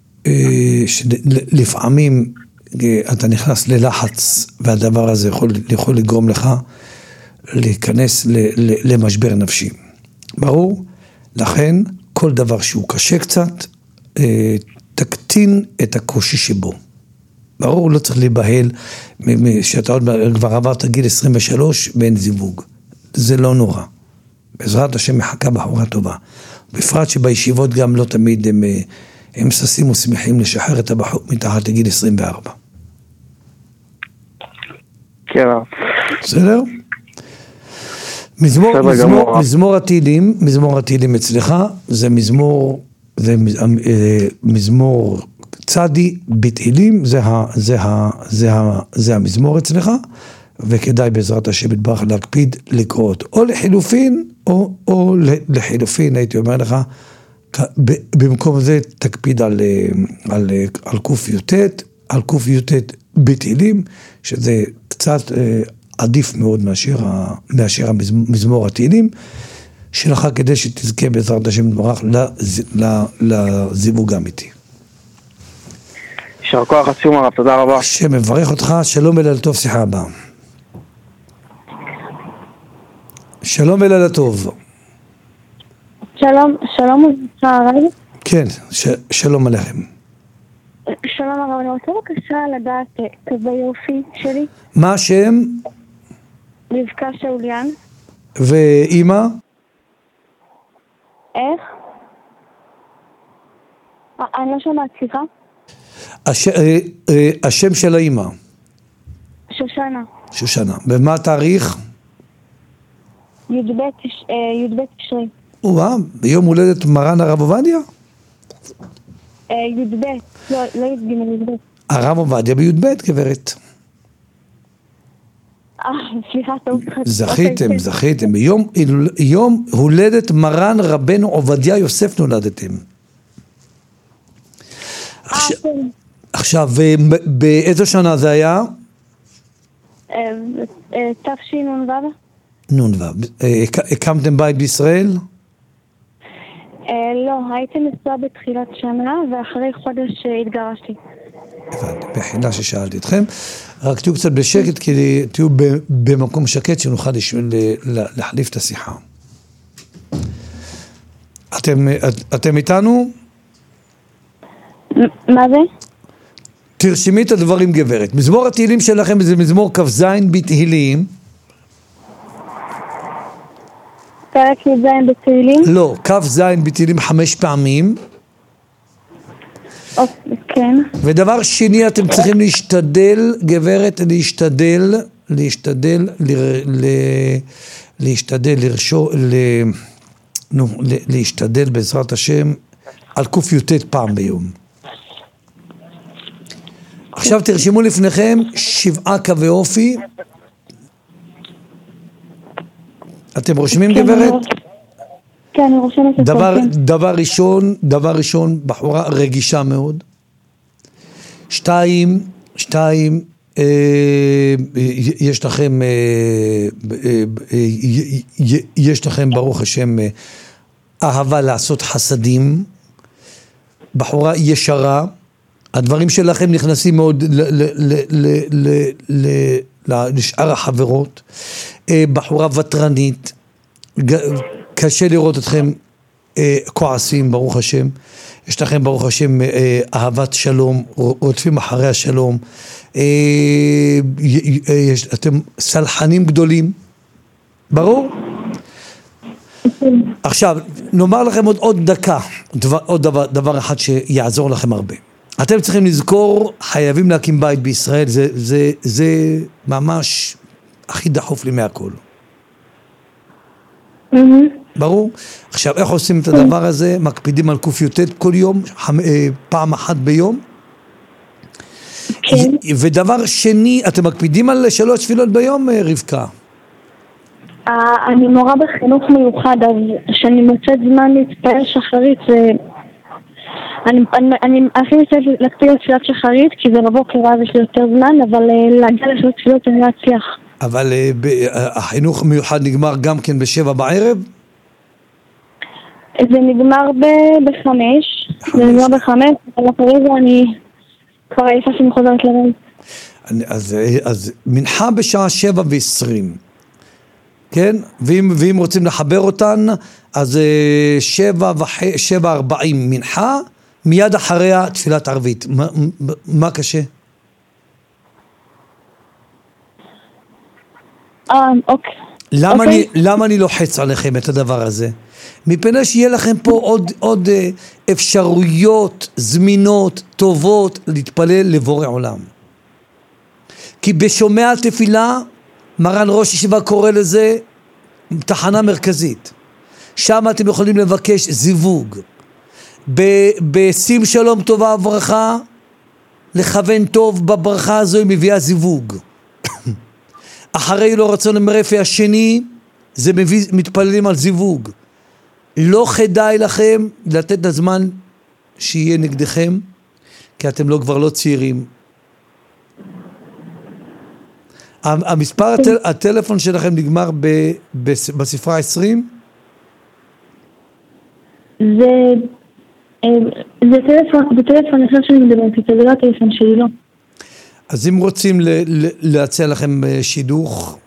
שלפעמים אתה נכנס ללחץ והדבר הזה יכול, יכול לגרום לך להיכנס ל, ל, למשבר נפשי. ברור? לכן כל דבר שהוא קשה קצת, תקטין את הקושי שבו. ברור, לא צריך להיבהל, שאתה עוד כבר עברת גיל עשרים ושלוש ואין זיווג. זה לא נורא. בעזרת השם מחכה בחורה טובה. בפרט שבישיבות גם לא תמיד הם, הם ששים ושמחים לשחרר את הבחור מתחת לגיל עשרים וארבע. כן. בסדר? מזמור, מזמור, מזמור התהילים, מזמור התהילים אצלך, זה מזמור, זה מזמור צדי בתהילים, זה ה, זה ה, זה ה, זה המזמור אצלך, וכדאי בעזרת השם יתברך להקפיד לקרות, או לחילופין, או, או לחילופין, הייתי אומר לך, במקום זה תקפיד על, על, על קוף יוטט, על קוף יוטט בתהילים, שזה קצת עדיף מאוד מאשר, מאשר המזמור התהילים, שלך כדי שתזכה בעזרת השם יתברך לזיווג האמיתי. יישר כוח עצום הרב, תודה רבה. השם מברך אותך, שלום אליל טוב, שיחה הבאה. שלום אליל טוב. שלום, שלום הרב. כן, ש, שלום עליכם. שלום הרב, אני רוצה בבקשה לדעת כזה יופי שלי. מה השם? רבקה שאוליאן. ואימא? איך? אני לא שומעת, סליחה. הש... השם של האימא? שושנה. שושנה. ומה התאריך? י"ב תשרי. וואה, ביום הולדת מרן הרב עובדיה? י"ב, לא, לא י"ג, י"ב. הרב עובדיה בי"ב, גברת. אה, סליחה, טוב. זכיתם, זכיתם. ביום יום הולדת מרן רבנו עובדיה יוסף נולדתם. עכשיו, באיזו שנה זה היה? תשנ"ו. נ"ו. הקמתם בית בישראל? לא, הייתי נשואה בתחילת שנה ואחרי חודש התגרשתי. הבנתי, בחינה ששאלתי אתכם. רק תהיו קצת בשקט, כי תהיו במקום שקט שנוכל להחליף את השיחה. אתם, אתם איתנו? מה זה? תרשמי את הדברים גברת. מזמור התהילים שלכם זה מזמור כ"ז בתהילים. פרק י"ז בתהילים? לא, כ"ז בתהילים חמש פעמים. כן. ודבר שני, אתם צריכים להשתדל, גברת, להשתדל, להשתדל, ל, ל, להשתדל, לרשור, ל, נו, להשתדל בעזרת השם על קוף יוטט פעם ביום. עכשיו תרשמו לפניכם שבעה קווי אופי. אתם רושמים גברת? כן, אני רושמת את זה. דבר, דבר ראשון, דבר ראשון, בחורה רגישה מאוד. שתיים, שתיים, אה, יש לכם, אה, אה, אה, יש לכם ברוך השם אה, אהבה לעשות חסדים. בחורה ישרה. הדברים שלכם נכנסים מאוד לשאר החברות. בחורה וטרנית, קשה לראות אתכם כועסים, ברוך השם. יש לכם ברוך השם אהבת שלום, רודפים אחרי השלום. אתם סלחנים גדולים, ברור? עכשיו, נאמר לכם עוד, עוד דקה, דבר, עוד דבר, דבר אחד שיעזור לכם הרבה. אתם צריכים לזכור, חייבים להקים בית בישראל, זה, זה, זה ממש הכי דחוף לי מהכל. Mm-hmm. ברור? עכשיו, איך עושים את הדבר הזה? מקפידים על קוף יוטט כל יום, פעם אחת ביום. כן. ודבר שני, אתם מקפידים על שלוש תפילות ביום, רבקה? אני מורה בחינוך מיוחד, אז כשאני מוצאת זמן להתפעל שחרית, אני, אני, אני אפילו צריך להקפיד על תפילת שחרית, כי זה בבוקר אז יש לי יותר זמן, אבל להגיע לשלוש תפילות אני לא אצליח. אבל החינוך מיוחד נגמר גם כן בשבע בערב? זה נגמר בחמש, זה נגמר בחמש, אבל אחרי זה אני כבר עייפה שאני חוזרת לבית. אז, אז מנחה בשעה שבע ועשרים, כן? ואם, ואם רוצים לחבר אותן, אז שבע, וח... שבע ארבעים מנחה, מיד אחריה תפילת ערבית. מה, מה קשה? אה, אוקיי. למה, אני, למה אני לוחץ עליכם את הדבר הזה? מפני שיהיה לכם פה עוד, עוד אפשרויות זמינות, טובות, להתפלל לבורא עולם. כי בשומע תפילה, מרן ראש ישיבה קורא לזה תחנה מרכזית. שם אתם יכולים לבקש זיווג. בשים שלום טובה וברכה, לכוון טוב בברכה הזו היא מביאה זיווג. אחרי לא רצון המרפא השני, זה מביא, מתפללים על זיווג. לא כדאי לכם לתת את הזמן שיהיה נגדכם, כי אתם לא, כבר לא צעירים. המספר הטל, הטלפון שלכם נגמר ב, ב, בספרה עשרים? זה, זה טלפון, זה טלפון אחר שאני מדברת, זה לא הטלפון שלי, לא. אז אם רוצים ל, ל, להציע לכם שידוך,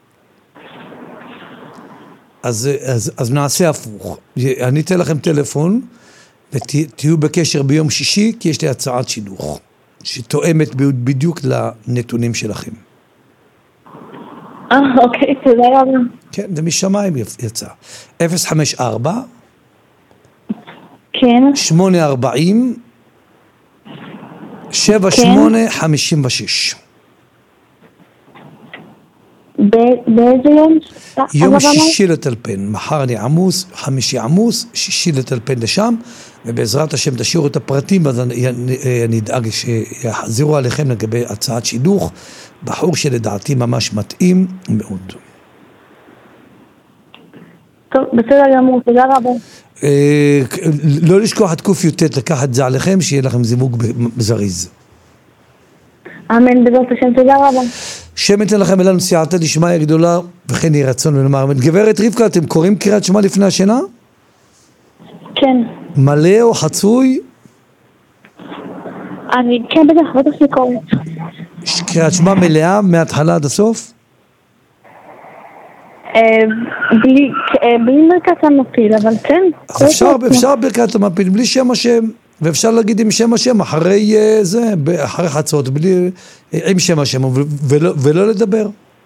אז, אז, אז נעשה הפוך. אני אתן לכם טלפון, ותהיו בקשר ביום שישי, כי יש לי הצעת שידוך, שתואמת בדיוק לנתונים שלכם. אה, אוקיי, תודה רבה. כן, זה משמיים יצא. אפס חמש ארבע כן. שמונה ארבעים שבע שמונה חמישים ושש. באיזה יום? יום שישי לטלפן. מחר אני עמוס, חמישי עמוס, שישי לטלפן לשם, ובעזרת השם תשאירו את הפרטים, אז אני, אני אדאג שיחזירו עליכם לגבי הצעת שידוך, בחור שלדעתי ממש מתאים מאוד. טוב, בסדר גמור, תודה רבה. לא לשכוח את קוף יוטט, לקחת את זה עליכם, שיהיה לכם זיווג זריז. אמן, בעזרת השם, תודה רבה. שם ייתן לכם אלינו סייעתא דשמיא גדולה, וכן יהי רצון ונאמר אמן. גברת רבקה, אתם קוראים קריאת שמע לפני השינה? כן. מלא או חצוי? אני, כן, בטח, בטח שקוראת. קריאת שמע מלאה מההתחלה עד הסוף? בלי, בלי ברכת המפיל, אבל כן. אז אפשר, אפשר ברכת המפיל, בלי שם השם, ואפשר להגיד עם שם השם, אחרי זה, אחרי חצות, בלי, עם שם השם, ולא, ולא לדבר.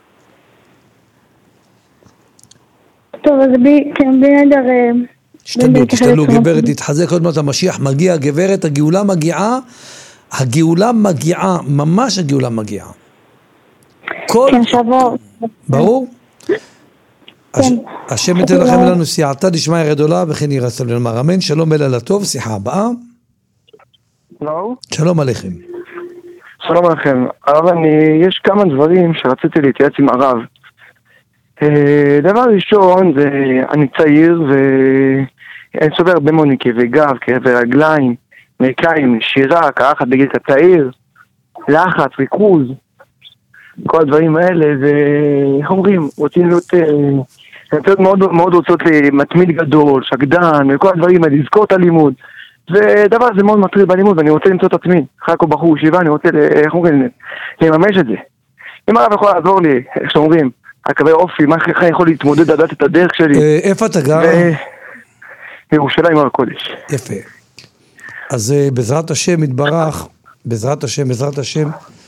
טוב, אז בי, כן, בי נדר... תשתלו, תשתלו, גברת, תתחזק עוד מעט, המשיח מגיע, גברת, הגאולה מגיעה, הגאולה מגיעה, ממש הגאולה מגיעה. כל... כן, שבוע. ברור? השם ייתן לכם לנו סייעתא דשמיא גדולה, וכן יהי רצון ונאמר אמן. שלום אל הטוב, שיחה הבאה. שלום עליכם. שלום עליכם. הרב, יש כמה דברים שרציתי להתייעץ עם הרב. דבר ראשון, זה אני צעיר ואני סובל הרבה מאוד מכאבי גב, כאבי רגליים, מעיקיים, שירה, קרחת בגיל הצעיר, לחץ, ריכוז, כל הדברים האלה, ואיך אומרים, רוצים להיות, רוצות מאוד, מאוד רוצות למתמיד גדול, שקדן, וכל הדברים האלה, לזכור את הלימוד, ודבר זה מאוד מטריד בלימוד, ואני רוצה למצוא את עצמי, אחרי כל בחור ישיבה, אני רוצה, איך אומרים, לממש את זה. אם הרב יכול לעזור לי, איך שאומרים, הקווי אופי, מה איך אני יכול להתמודד, לדעת את הדרך שלי. איפה אתה גר? בירושלים הר הקודש. יפה. אז בעזרת השם יתברך, בעזרת השם, בעזרת השם,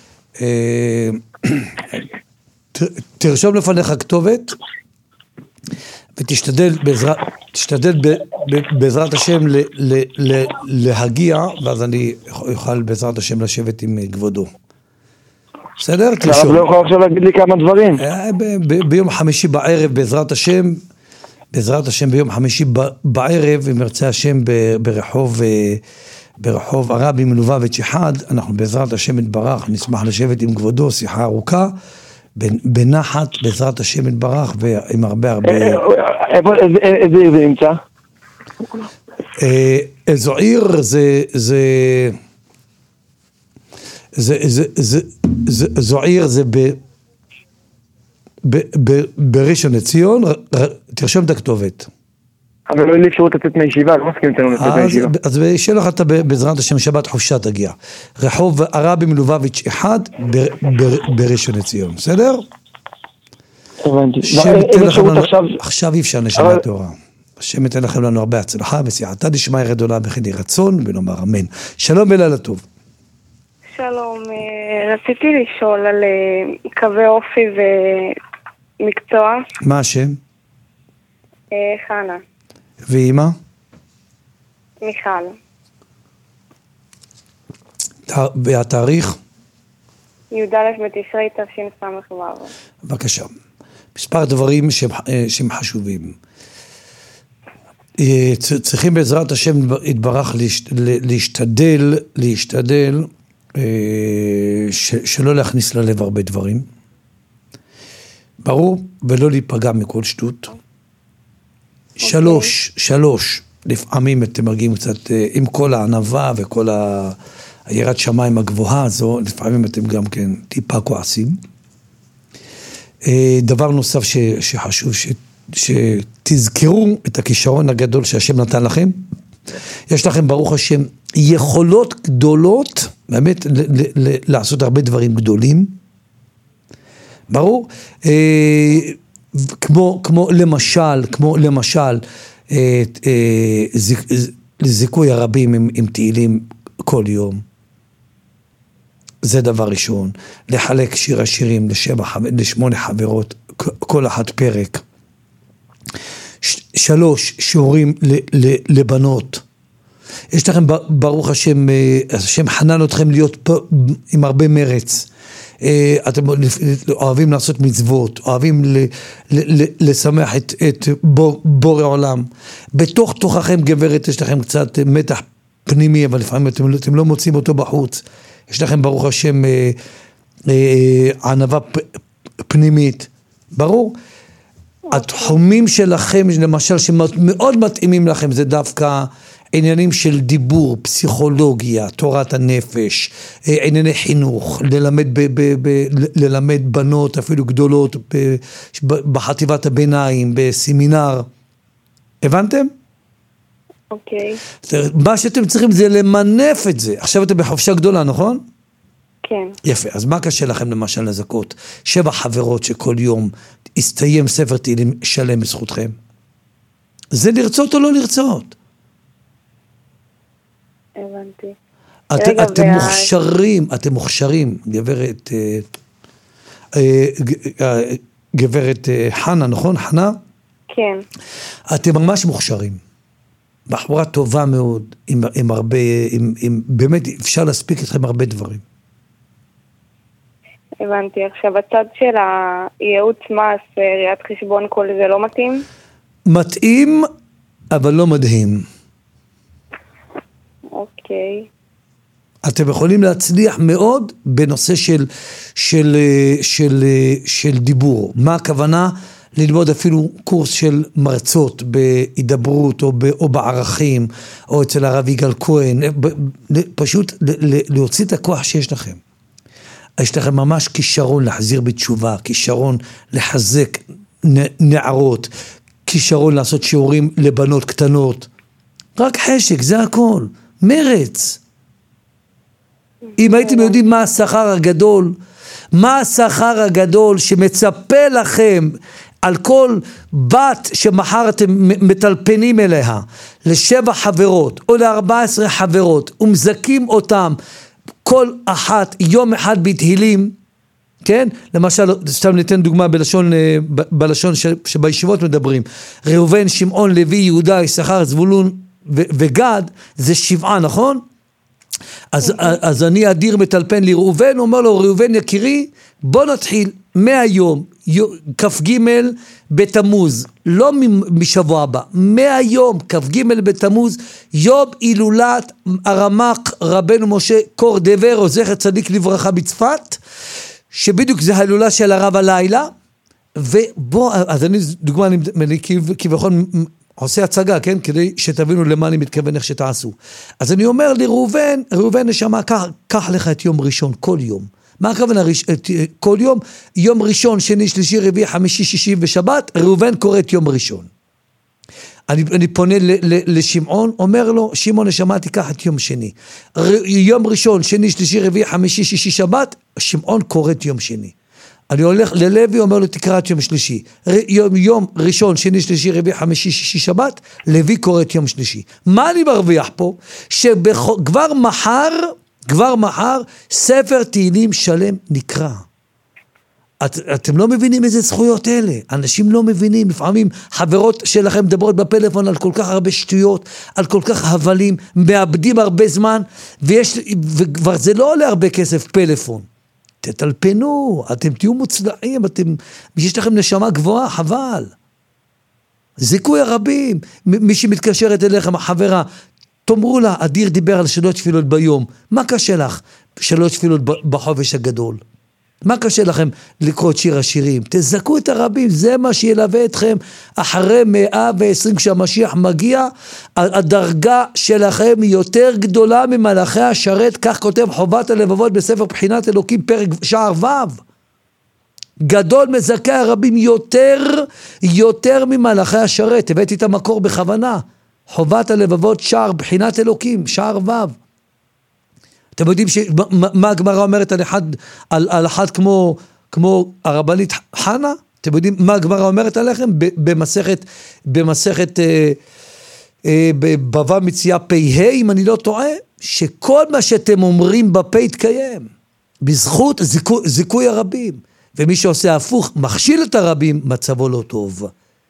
תרשום לפניך כתובת, ותשתדל בעזרת, תשתדל בעזרת השם להגיע, ואז אני אוכל בעזרת השם לשבת עם כבודו. בסדר? הרב לא יכול עכשיו להגיד לי כמה דברים. ביום חמישי בערב בעזרת השם, בעזרת השם ביום חמישי בערב, אם ירצה השם ברחוב, ברחוב הרבי מלובביץ' אחד, אנחנו בעזרת השם יתברך, נשמח לשבת עם כבודו, שיחה ארוכה, בנחת בעזרת השם יתברך, ועם הרבה הרבה... איזה עיר זה נמצא? איזו עיר זה... זה... זה, זה, זה, זה, זו עיר, זה ב, ב, ב, בראשון לציון, תרשום את הכתובת. אבל לא לי אפשרות לתת מהישיבה, לא מסכים איתנו לתת מהישיבה. אז שיהיה לך אתה בעזרת השם שבת חופשה תגיע. רחוב הרבי מלובביץ' אחד בראשון לציון, בסדר? הבנתי. עכשיו אי אפשר נשמה תורה. השם ייתן לכם לנו הרבה הצלחה, וסייעתא דשמיא גדולה, וכן יהי רצון ונאמר אמן. שלום ולילה טוב. שלום, רציתי לשאול על קווי אופי ומקצוע. מה השם? חנה. ואמא? מיכל. והתאריך? י"א בתשרי תשס"ו. בבקשה. מספר דברים שהם חשובים. צריכים בעזרת השם יתברך להשתדל, להשתדל, שלא להכניס ללב הרבה דברים. ברור, ולא להיפגע מכל שטות. שלוש, שלוש, לפעמים אתם מרגיעים קצת, עם כל הענווה וכל היראת שמיים הגבוהה הזו, לפעמים אתם גם כן טיפה כועסים. דבר נוסף ש, שחשוב, ש, שתזכרו את הכישרון הגדול שהשם נתן לכם. יש לכם ברוך השם יכולות גדולות, באמת ל, ל, ל, לעשות הרבה דברים גדולים. ברור? אה, כמו, כמו למשל, כמו למשל, אה, אה, זיק, זיקוי הרבים עם, עם תהילים כל יום. זה דבר ראשון. לחלק שיר השירים לשבע, לשמונה חברות, כל אחת פרק. ש, שלוש, שיעורים ל, ל, לבנות. יש לכם ברוך השם, השם חנן אתכם להיות פה עם הרבה מרץ. אתם אוהבים לעשות מצוות, אוהבים לשמח את, את בורא עולם. בתוך תוככם גברת יש לכם קצת מתח פנימי, אבל לפעמים אתם, אתם לא מוצאים אותו בחוץ. יש לכם ברוך השם אה, אה, ענווה פנימית. ברור? התחומים שלכם, למשל, שמאוד מתאימים לכם, זה דווקא עניינים של דיבור, פסיכולוגיה, תורת הנפש, ענייני חינוך, ללמד, ב, ב, ב, ללמד בנות אפילו גדולות ב, בחטיבת הביניים, בסמינר. הבנתם? אוקיי. מה שאתם צריכים זה למנף את זה. עכשיו אתם בחופשה גדולה, נכון? כן. יפה, אז מה קשה לכם למשל לזכות? שבע חברות שכל יום הסתיים ספר תהילים שלם בזכותכם. זה לרצות או לא לרצות? הבנתי. את, רגע, אתם וה... מוכשרים, אתם מוכשרים, גברת, אה, אה, אה, גברת אה, חנה, נכון? חנה? כן. אתם ממש מוכשרים. בחורה טובה מאוד, עם, עם הרבה, עם, עם, באמת אפשר להספיק אתכם הרבה דברים. הבנתי. עכשיו, הצד של הייעוץ מס, ראיית חשבון, כל זה לא מתאים? מתאים, אבל לא מדהים. אוקיי. אתם יכולים להצליח מאוד בנושא של, של, של, של דיבור. מה הכוונה? ללמוד אפילו קורס של מרצות בהידברות או, ב, או בערכים, או אצל הרב יגאל כהן, פשוט להוציא את הכוח שיש לכם. יש לכם ממש כישרון להחזיר בתשובה, כישרון לחזק נערות, כישרון לעשות שיעורים לבנות קטנות. רק חשק, זה הכל. מרץ. אם הייתם יודעים מה השכר הגדול, מה השכר הגדול שמצפה לכם על כל בת שמחר אתם מטלפנים אליה, לשבע חברות או לארבע עשרה חברות, ומזכים אותם כל אחת יום אחד בתהילים, כן? למשל, סתם ניתן דוגמה בלשון, בלשון שבישיבות מדברים, ראובן, שמעון, לוי, יהודה, יששכר, זבולון ו- וגד, זה שבעה, נכון? אז, אז אני אדיר מטלפן לראובן, אומר לו, ראובן יקירי, בוא נתחיל מהיום, כ"ג בתמוז, לא משבוע הבא, מהיום, כ"ג בתמוז, יום הילולת הרמ"ח רבנו משה קורדבר, זכר צדיק לברכה בצפת, שבדיוק זה ההילולה של הרב הלילה, ובוא, אז אני, דוגמה, אני כביכול עושה הצגה, כן? כדי שתבינו למה אני מתכוון, איך שתעשו. אז אני אומר לראובן, ראובן נשמה, קח, קח לך את יום ראשון, כל יום. מה הכוונה כל יום? יום ראשון, שני, שלישי, רביעי, חמישי, שישי ושבת, ראובן קורא את יום ראשון. אני, אני פונה ל, ל, לשמעון, אומר לו, שמעון נשמה, תיקח את יום שני. ר, יום ראשון, שני, שלישי, רביעי, חמישי, שישי, שבת, שמעון קורא את יום שני. אני הולך ללוי, אומר לו, תקרא את יום שלישי. יום, יום ראשון, שני, שלישי, רביעי, חמישי, שישי, שבת, לוי קורא את יום שלישי. מה אני מרוויח פה? שכבר מחר, כבר מחר, ספר תהילים שלם נקרא. את, אתם לא מבינים איזה זכויות אלה. אנשים לא מבינים. לפעמים חברות שלכם מדברות בפלאפון על כל כך הרבה שטויות, על כל כך הבלים, מאבדים הרבה זמן, ויש, וכבר זה לא עולה הרבה כסף פלאפון. תטלפנו, אתם תהיו מוצלעים, אתם, יש לכם נשמה גבוהה, חבל. זיכוי הרבים, מי שמתקשרת אליכם, החברה, תאמרו לה, אדיר דיבר על שלוש תפילות ביום, מה קשה לך? שלוש תפילות בחופש הגדול. מה קשה לכם לקרוא את שיר השירים? תזכו את הרבים, זה מה שילווה אתכם אחרי מאה ועשרים כשהמשיח מגיע, הדרגה שלכם היא יותר גדולה ממלאכי השרת, כך כותב חובת הלבבות בספר בחינת אלוקים פרק שער ו'. גדול מזכה הרבים יותר, יותר ממלאכי השרת, הבאתי את המקור בכוונה, חובת הלבבות שער בחינת אלוקים, שער ו'. אתם יודעים ש... מה הגמרא אומרת על אחד, על, על אחד כמו, כמו הרבנית חנה? אתם יודעים מה הגמרא אומרת עליכם? במסכת, במסכת, אה, אה, בבבא מציעא פ"ה, אם אני לא טועה, שכל מה שאתם אומרים בפה יתקיים, בזכות זיכוי, זיכוי הרבים, ומי שעושה הפוך, מכשיל את הרבים, מצבו לא טוב.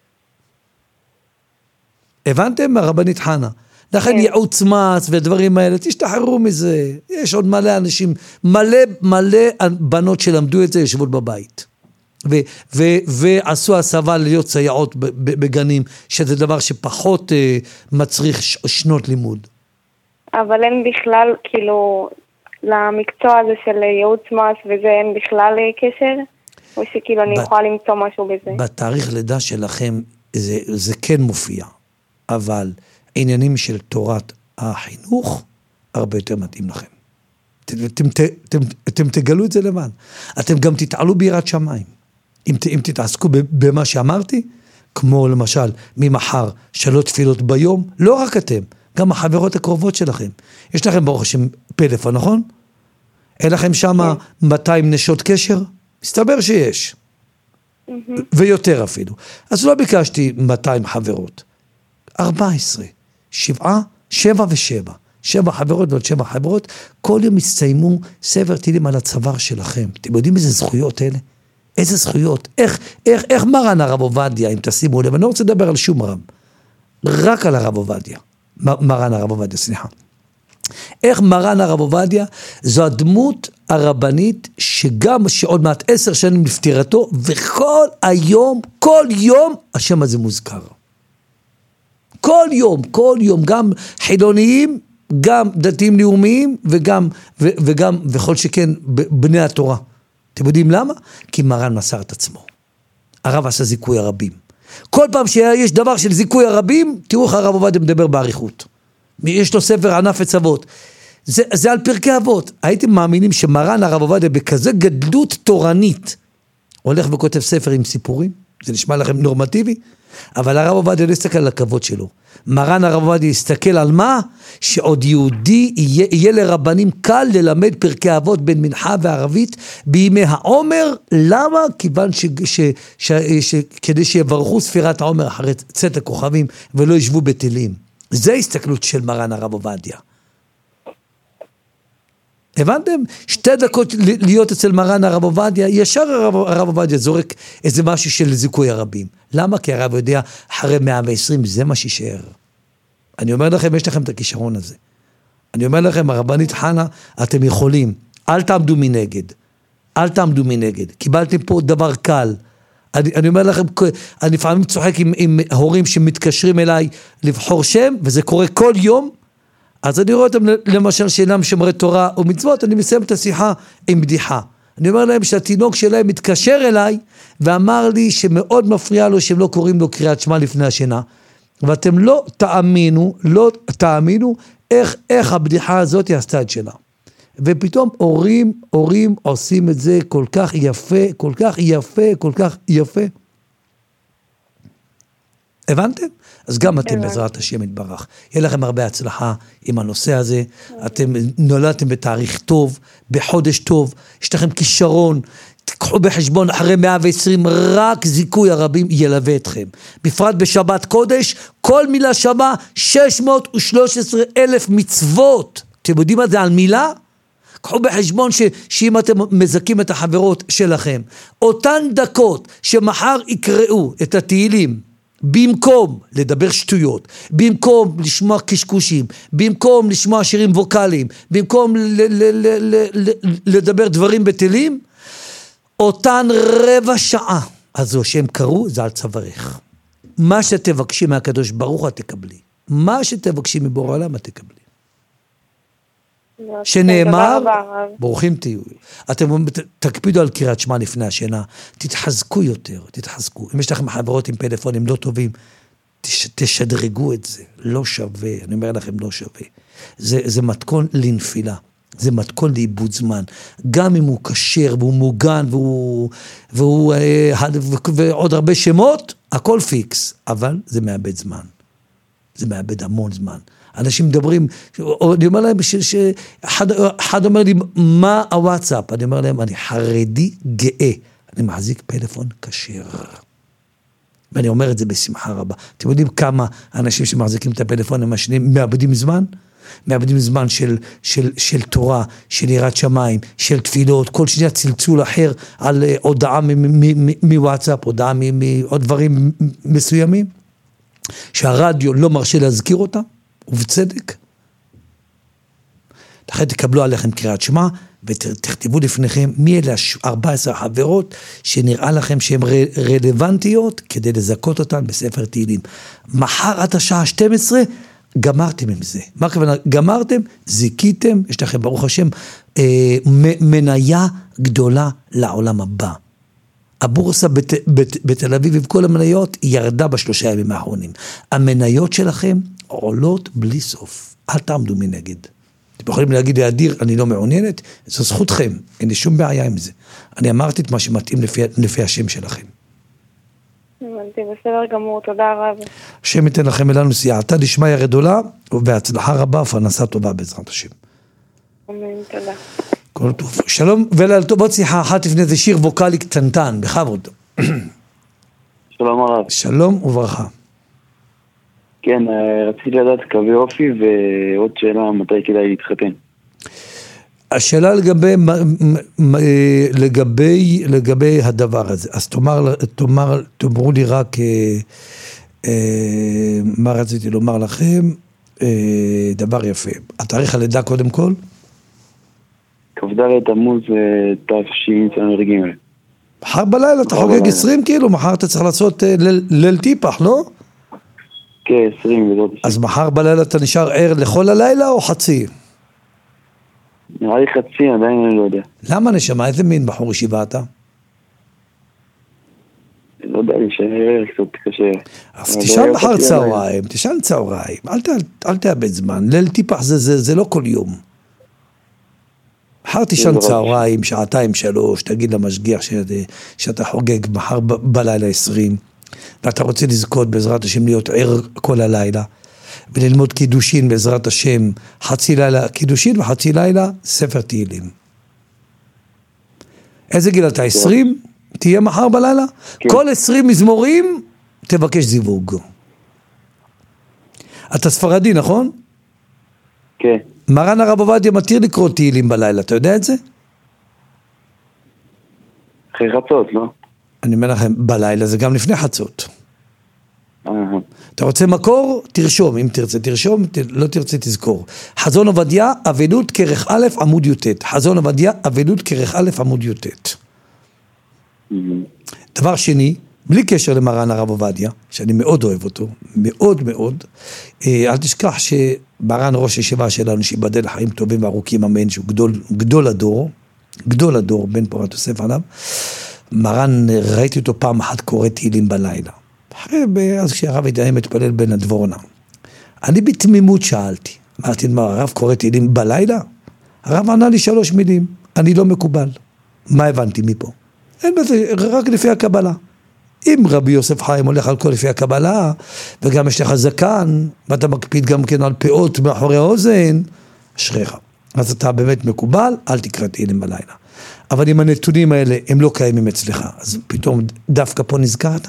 הבנתם? הרבנית חנה. לכן ייעוץ מס ודברים האלה, תשתחררו מזה. יש עוד מלא אנשים, מלא מלא בנות שלמדו את זה, ישבות בבית. ו- ו- ועשו הסבה להיות סייעות בגנים, שזה דבר שפחות אה, מצריך ש- שנות לימוד. אבל אין בכלל, כאילו, למקצוע הזה של ייעוץ מס וזה אין בכלל קשר? או שכאילו אני יכולה למצוא משהו בזה? בתאריך לידה שלכם זה, זה כן מופיע, אבל עניינים של תורת החינוך הרבה יותר מתאים לכם. אתם, אתם, אתם, אתם תגלו את זה לבד. אתם גם תתעלו ביראת שמיים. אם, אם תתעסקו במה שאמרתי, כמו למשל ממחר שלוש תפילות ביום, לא רק אתם, גם החברות הקרובות שלכם. יש לכם ברוך השם פלאפון, נכון? אין לכם שם מאתיים נשות קשר? מסתבר שיש. ויותר אפילו. אז לא ביקשתי מאתיים חברות. ארבע עשרה. שבעה, שבע ושבע. שבע חברות ועוד שבע חברות. כל יום יסתיימו ספר תהילים על הצוואר שלכם. אתם יודעים איזה זכויות אלה? איזה זכויות? איך, איך, איך מרן הרב עובדיה, אם תשימו לב, אני לא רוצה לדבר על שום רב. רק על הרב עובדיה. מ- מרן הרב עובדיה, סליחה. איך מרן הרב עובדיה, זו הדמות הרבנית שגם שעוד מעט עשר שנים לפטירתו, וכל היום, כל יום, השם הזה מוזכר. כל יום, כל יום, גם חילוניים, גם דתיים לאומיים, וגם, ו, וגם, וכל שכן, בני התורה. אתם יודעים למה? כי מרן מסר את עצמו. הרב עשה זיכוי הרבים. כל פעם שיש דבר של זיכוי הרבים, תראו איך הרב עובדיה מדבר בעריכות. יש לו ספר ענף עצבות. זה, זה על פרקי אבות. הייתם מאמינים שמרן הרב עובדיה בכזה גדלות תורנית, הולך וכותב ספר עם סיפורים? זה נשמע לכם נורמטיבי? אבל הרב עובדיה לא יסתכל על הכבוד שלו. מרן הרב עובדיה יסתכל על מה? שעוד יהודי יהיה, יהיה לרבנים קל ללמד פרקי אבות בין מנחה וערבית בימי העומר. למה? כיוון ש, ש, ש, ש, כדי שיברכו ספירת העומר אחרי צאת הכוכבים ולא ישבו בתלים. זה הסתכלות של מרן הרב עובדיה. הבנתם? שתי דקות להיות אצל מרן הרב עובדיה, ישר הרב, הרב עובדיה זורק איזה משהו של זיכוי הרבים. למה? כי הרב יודע, אחרי מאה ועשרים זה מה שישאר. אני אומר לכם, יש לכם את הכישרון הזה. אני אומר לכם, הרבנית חנה, אתם יכולים, אל תעמדו מנגד. אל תעמדו מנגד. קיבלתם פה דבר קל. אני, אני אומר לכם, אני לפעמים צוחק עם, עם הורים שמתקשרים אליי לבחור שם, וזה קורה כל יום, אז אני רואה אותם למשל שאינם שומרי תורה או מצוות, אני מסיים את השיחה עם בדיחה. אני אומר להם שהתינוק שלהם מתקשר אליי, ואמר לי שמאוד מפריע לו שהם לא קוראים לו קריאת שמע לפני השינה, ואתם לא תאמינו, לא תאמינו איך, איך הבדיחה הזאת עשתה את שלה. ופתאום הורים, הורים עושים את זה כל כך יפה, כל כך יפה, כל כך יפה. הבנתם? אז גם אתם בעזרת השם יתברך. יהיה לכם הרבה הצלחה עם הנושא הזה. אתם נולדתם בתאריך טוב, בחודש טוב, יש לכם כישרון, תקחו בחשבון אחרי מאה ועשרים, רק זיכוי הרבים ילווה אתכם. בפרט בשבת קודש, כל מילה שווה שש מאות ושלוש עשרה אלף מצוות. אתם יודעים מה זה על מילה? קחו בחשבון ש, שאם אתם מזכים את החברות שלכם, אותן דקות שמחר יקראו את התהילים, במקום לדבר שטויות, במקום לשמוע קשקושים, במקום לשמוע שירים ווקליים, במקום ל- ל- ל- ל- ל- לדבר דברים בטלים, אותן רבע שעה הזו שהם קראו, זה על צווארך. מה שתבקשי מהקדוש ברוך הוא תקבלי. מה שתבקשי מבורא עולם תקבלי. שנאמר, ברוכים תהיו. אתם תקפידו על קריאת שמע לפני השינה, תתחזקו יותר, תתחזקו. אם יש לכם חברות עם פלאפונים לא טובים, תשדרגו את זה, לא שווה, אני אומר לכם לא שווה. זה, זה מתכון לנפילה, זה מתכון לאיבוד זמן. גם אם הוא כשר והוא מוגן והוא, והוא, ועוד הרבה שמות, הכל פיקס, אבל זה מאבד זמן. זה מאבד המון זמן. אנשים מדברים, אני אומר להם, אחד אומר לי, מה הוואטסאפ? אני אומר להם, אני חרדי גאה, אני מחזיק פלאפון כשר. ואני אומר את זה בשמחה רבה. אתם יודעים כמה אנשים שמחזיקים את הפלאפון המשנים מאבדים זמן? מאבדים זמן של, של, של תורה, של יראת שמיים, של תפילות, כל שנייה צלצול אחר על הודעה מוואטסאפ, הודעה מעוד דברים מסוימים, שהרדיו לא מרשה להזכיר אותה, ובצדק. לכן תקבלו עליכם קריאת שמע, ותכתבו לפניכם מי אלה ארבע עשרה חברות שנראה לכם שהן רלוונטיות כדי לזכות אותן בספר תהילים. מחר עד השעה שתים עשרה גמרתם עם זה. מה הכוונה? גמרתם, זיקיתם, יש לכם ברוך השם אה, מניה גדולה לעולם הבא. הבורסה בת, בת, בתל אביב עם כל המניות ירדה בשלושה ימים האחרונים. המניות שלכם עולות בלי סוף. אל תעמדו מנגד. אתם יכולים להגיד להדיר, אני לא מעוניינת, זו זכותכם, אין לי שום בעיה עם זה. אני אמרתי את מה שמתאים לפי, לפי השם שלכם. הבנתי, בסדר גמור, תודה רב. השם ייתן לכם אלינו סייעתא דשמיא גדולה, ובהצלחה רבה ופרנסה טובה בעזרת השם. אמן, תודה. כל טוב. שלום, ולטובות שיחה אחת לפני זה שיר ווקלי קטנטן, בכבוד. שלום הרב. שלום וברכה. כן, רציתי לדעת קווי אופי, ועוד שאלה, מתי כדאי להתחתן? השאלה לגבי, לגבי, לגבי הדבר הזה, אז תאמר, תאמר, תאמרו לי רק, אה, אה, מה רציתי לומר לכם, אה, דבר יפה. התאריך הלידה קודם כל? כ"ד תמוז תשע"ג. מחר בלילה אתה חוגג עשרים כאילו, מחר אתה צריך לעשות ליל טיפח, לא? כן, עשרים וזאת. אז מחר בלילה אתה נשאר ער לכל הלילה או חצי? נראה לי חצי, עדיין אני לא יודע. למה נשמע? איזה מין בחור ישיבה אתה? לא יודע, אני שנראה קצת קשה. אז תשאל מחר צהריים, תשאל צהריים, אל תאבד זמן, ליל טיפח זה לא כל יום. מחר תשאל צהריים, שעתיים, שלוש, תגיד למשגיח שאתה חוגג מחר בלילה עשרים, ואתה רוצה לזכות בעזרת השם להיות ער כל הלילה, וללמוד קידושין בעזרת השם, חצי לילה קידושין וחצי לילה ספר תהילים. איזה גיל אתה? עשרים? תהיה מחר בלילה? כל עשרים מזמורים תבקש זיווג. אתה ספרדי, נכון? כן. מרן הרב עובדיה מתיר לקרוא תהילים בלילה, אתה יודע את זה? אחרי חצות, לא? אני אומר לכם, בלילה זה גם לפני חצות. אתה רוצה מקור? תרשום, אם תרצה תרשום, לא תרצה תזכור. חזון עובדיה, אבלות כרך א' עמוד י"ט. חזון עובדיה, אבלות כרך א' עמוד י"ט. דבר שני, בלי קשר למרן הרב עובדיה, שאני מאוד אוהב אותו, מאוד מאוד, אל תשכח שמרן ראש הישיבה שלנו, שיבדל לחיים טובים וארוכים, אמן, שהוא גדול, גדול הדור, גדול הדור, בן פורת יוסף עליו, מרן, ראיתי אותו פעם אחת קורא תהילים בלילה. אחרי, אז כשהרב ידעה מתפלל בין הדבורנה. אני בתמימות שאלתי, אמרתי, מה, הרב קורא תהילים בלילה? הרב ענה לי שלוש מילים, אני לא מקובל. מה הבנתי מפה? אין בזה, רק לפי הקבלה. אם רבי יוסף חיים הולך על כל לפי הקבלה, וגם יש לך זקן, ואתה מקפיד גם כן על פאות מאחורי האוזן, אשריך. אז אתה באמת מקובל, אל תקרא תהילים בלילה. אבל אם הנתונים האלה הם לא קיימים אצלך, אז פתאום דווקא פה נזכרת.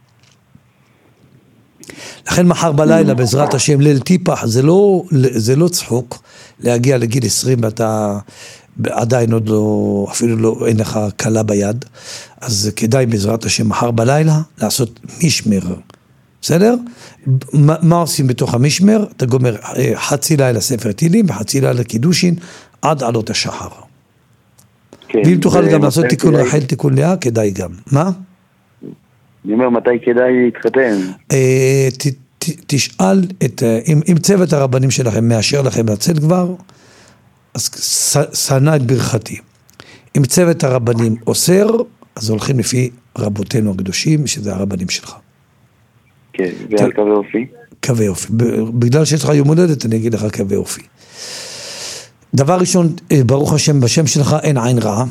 לכן מחר בלילה בעזרת השם ליל טיפח, זה לא, זה לא צחוק להגיע לגיל עשרים ואתה עדיין עוד לא, אפילו לא, אין לך קלה ביד, אז כדאי בעזרת השם מחר בלילה לעשות משמר, בסדר? מה, מה עושים בתוך המשמר? אתה גומר חצי לילה ספר תהילים וחצי לילה קידושין עד עלות השחר. כן, ואם תוכל גם לעשות תיקון כדאי... רחל, תיקון לאה, כדאי גם. מה? אני אומר, מתי כדאי להתחתן? אה, ת, ת, תשאל, את, אם, אם צוות הרבנים שלכם מאשר לכם לצאת כבר, אז שנא את ברכתי. אם צוות הרבנים אוסר, אז הולכים לפי רבותינו הקדושים, שזה הרבנים שלך. כן, ועל קווי אופי? קווי אופי. בגלל שיש לך יום הולדת, אני אגיד לך קווי אופי. דבר ראשון, ברוך השם, בשם שלך אין עין רעה.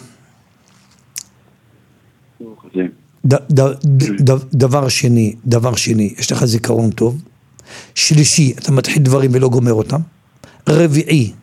ד, ד, ד, דבר שני, דבר שני, יש לך זיכרון טוב. שלישי, אתה מתחיל דברים ולא גומר אותם. רביעי,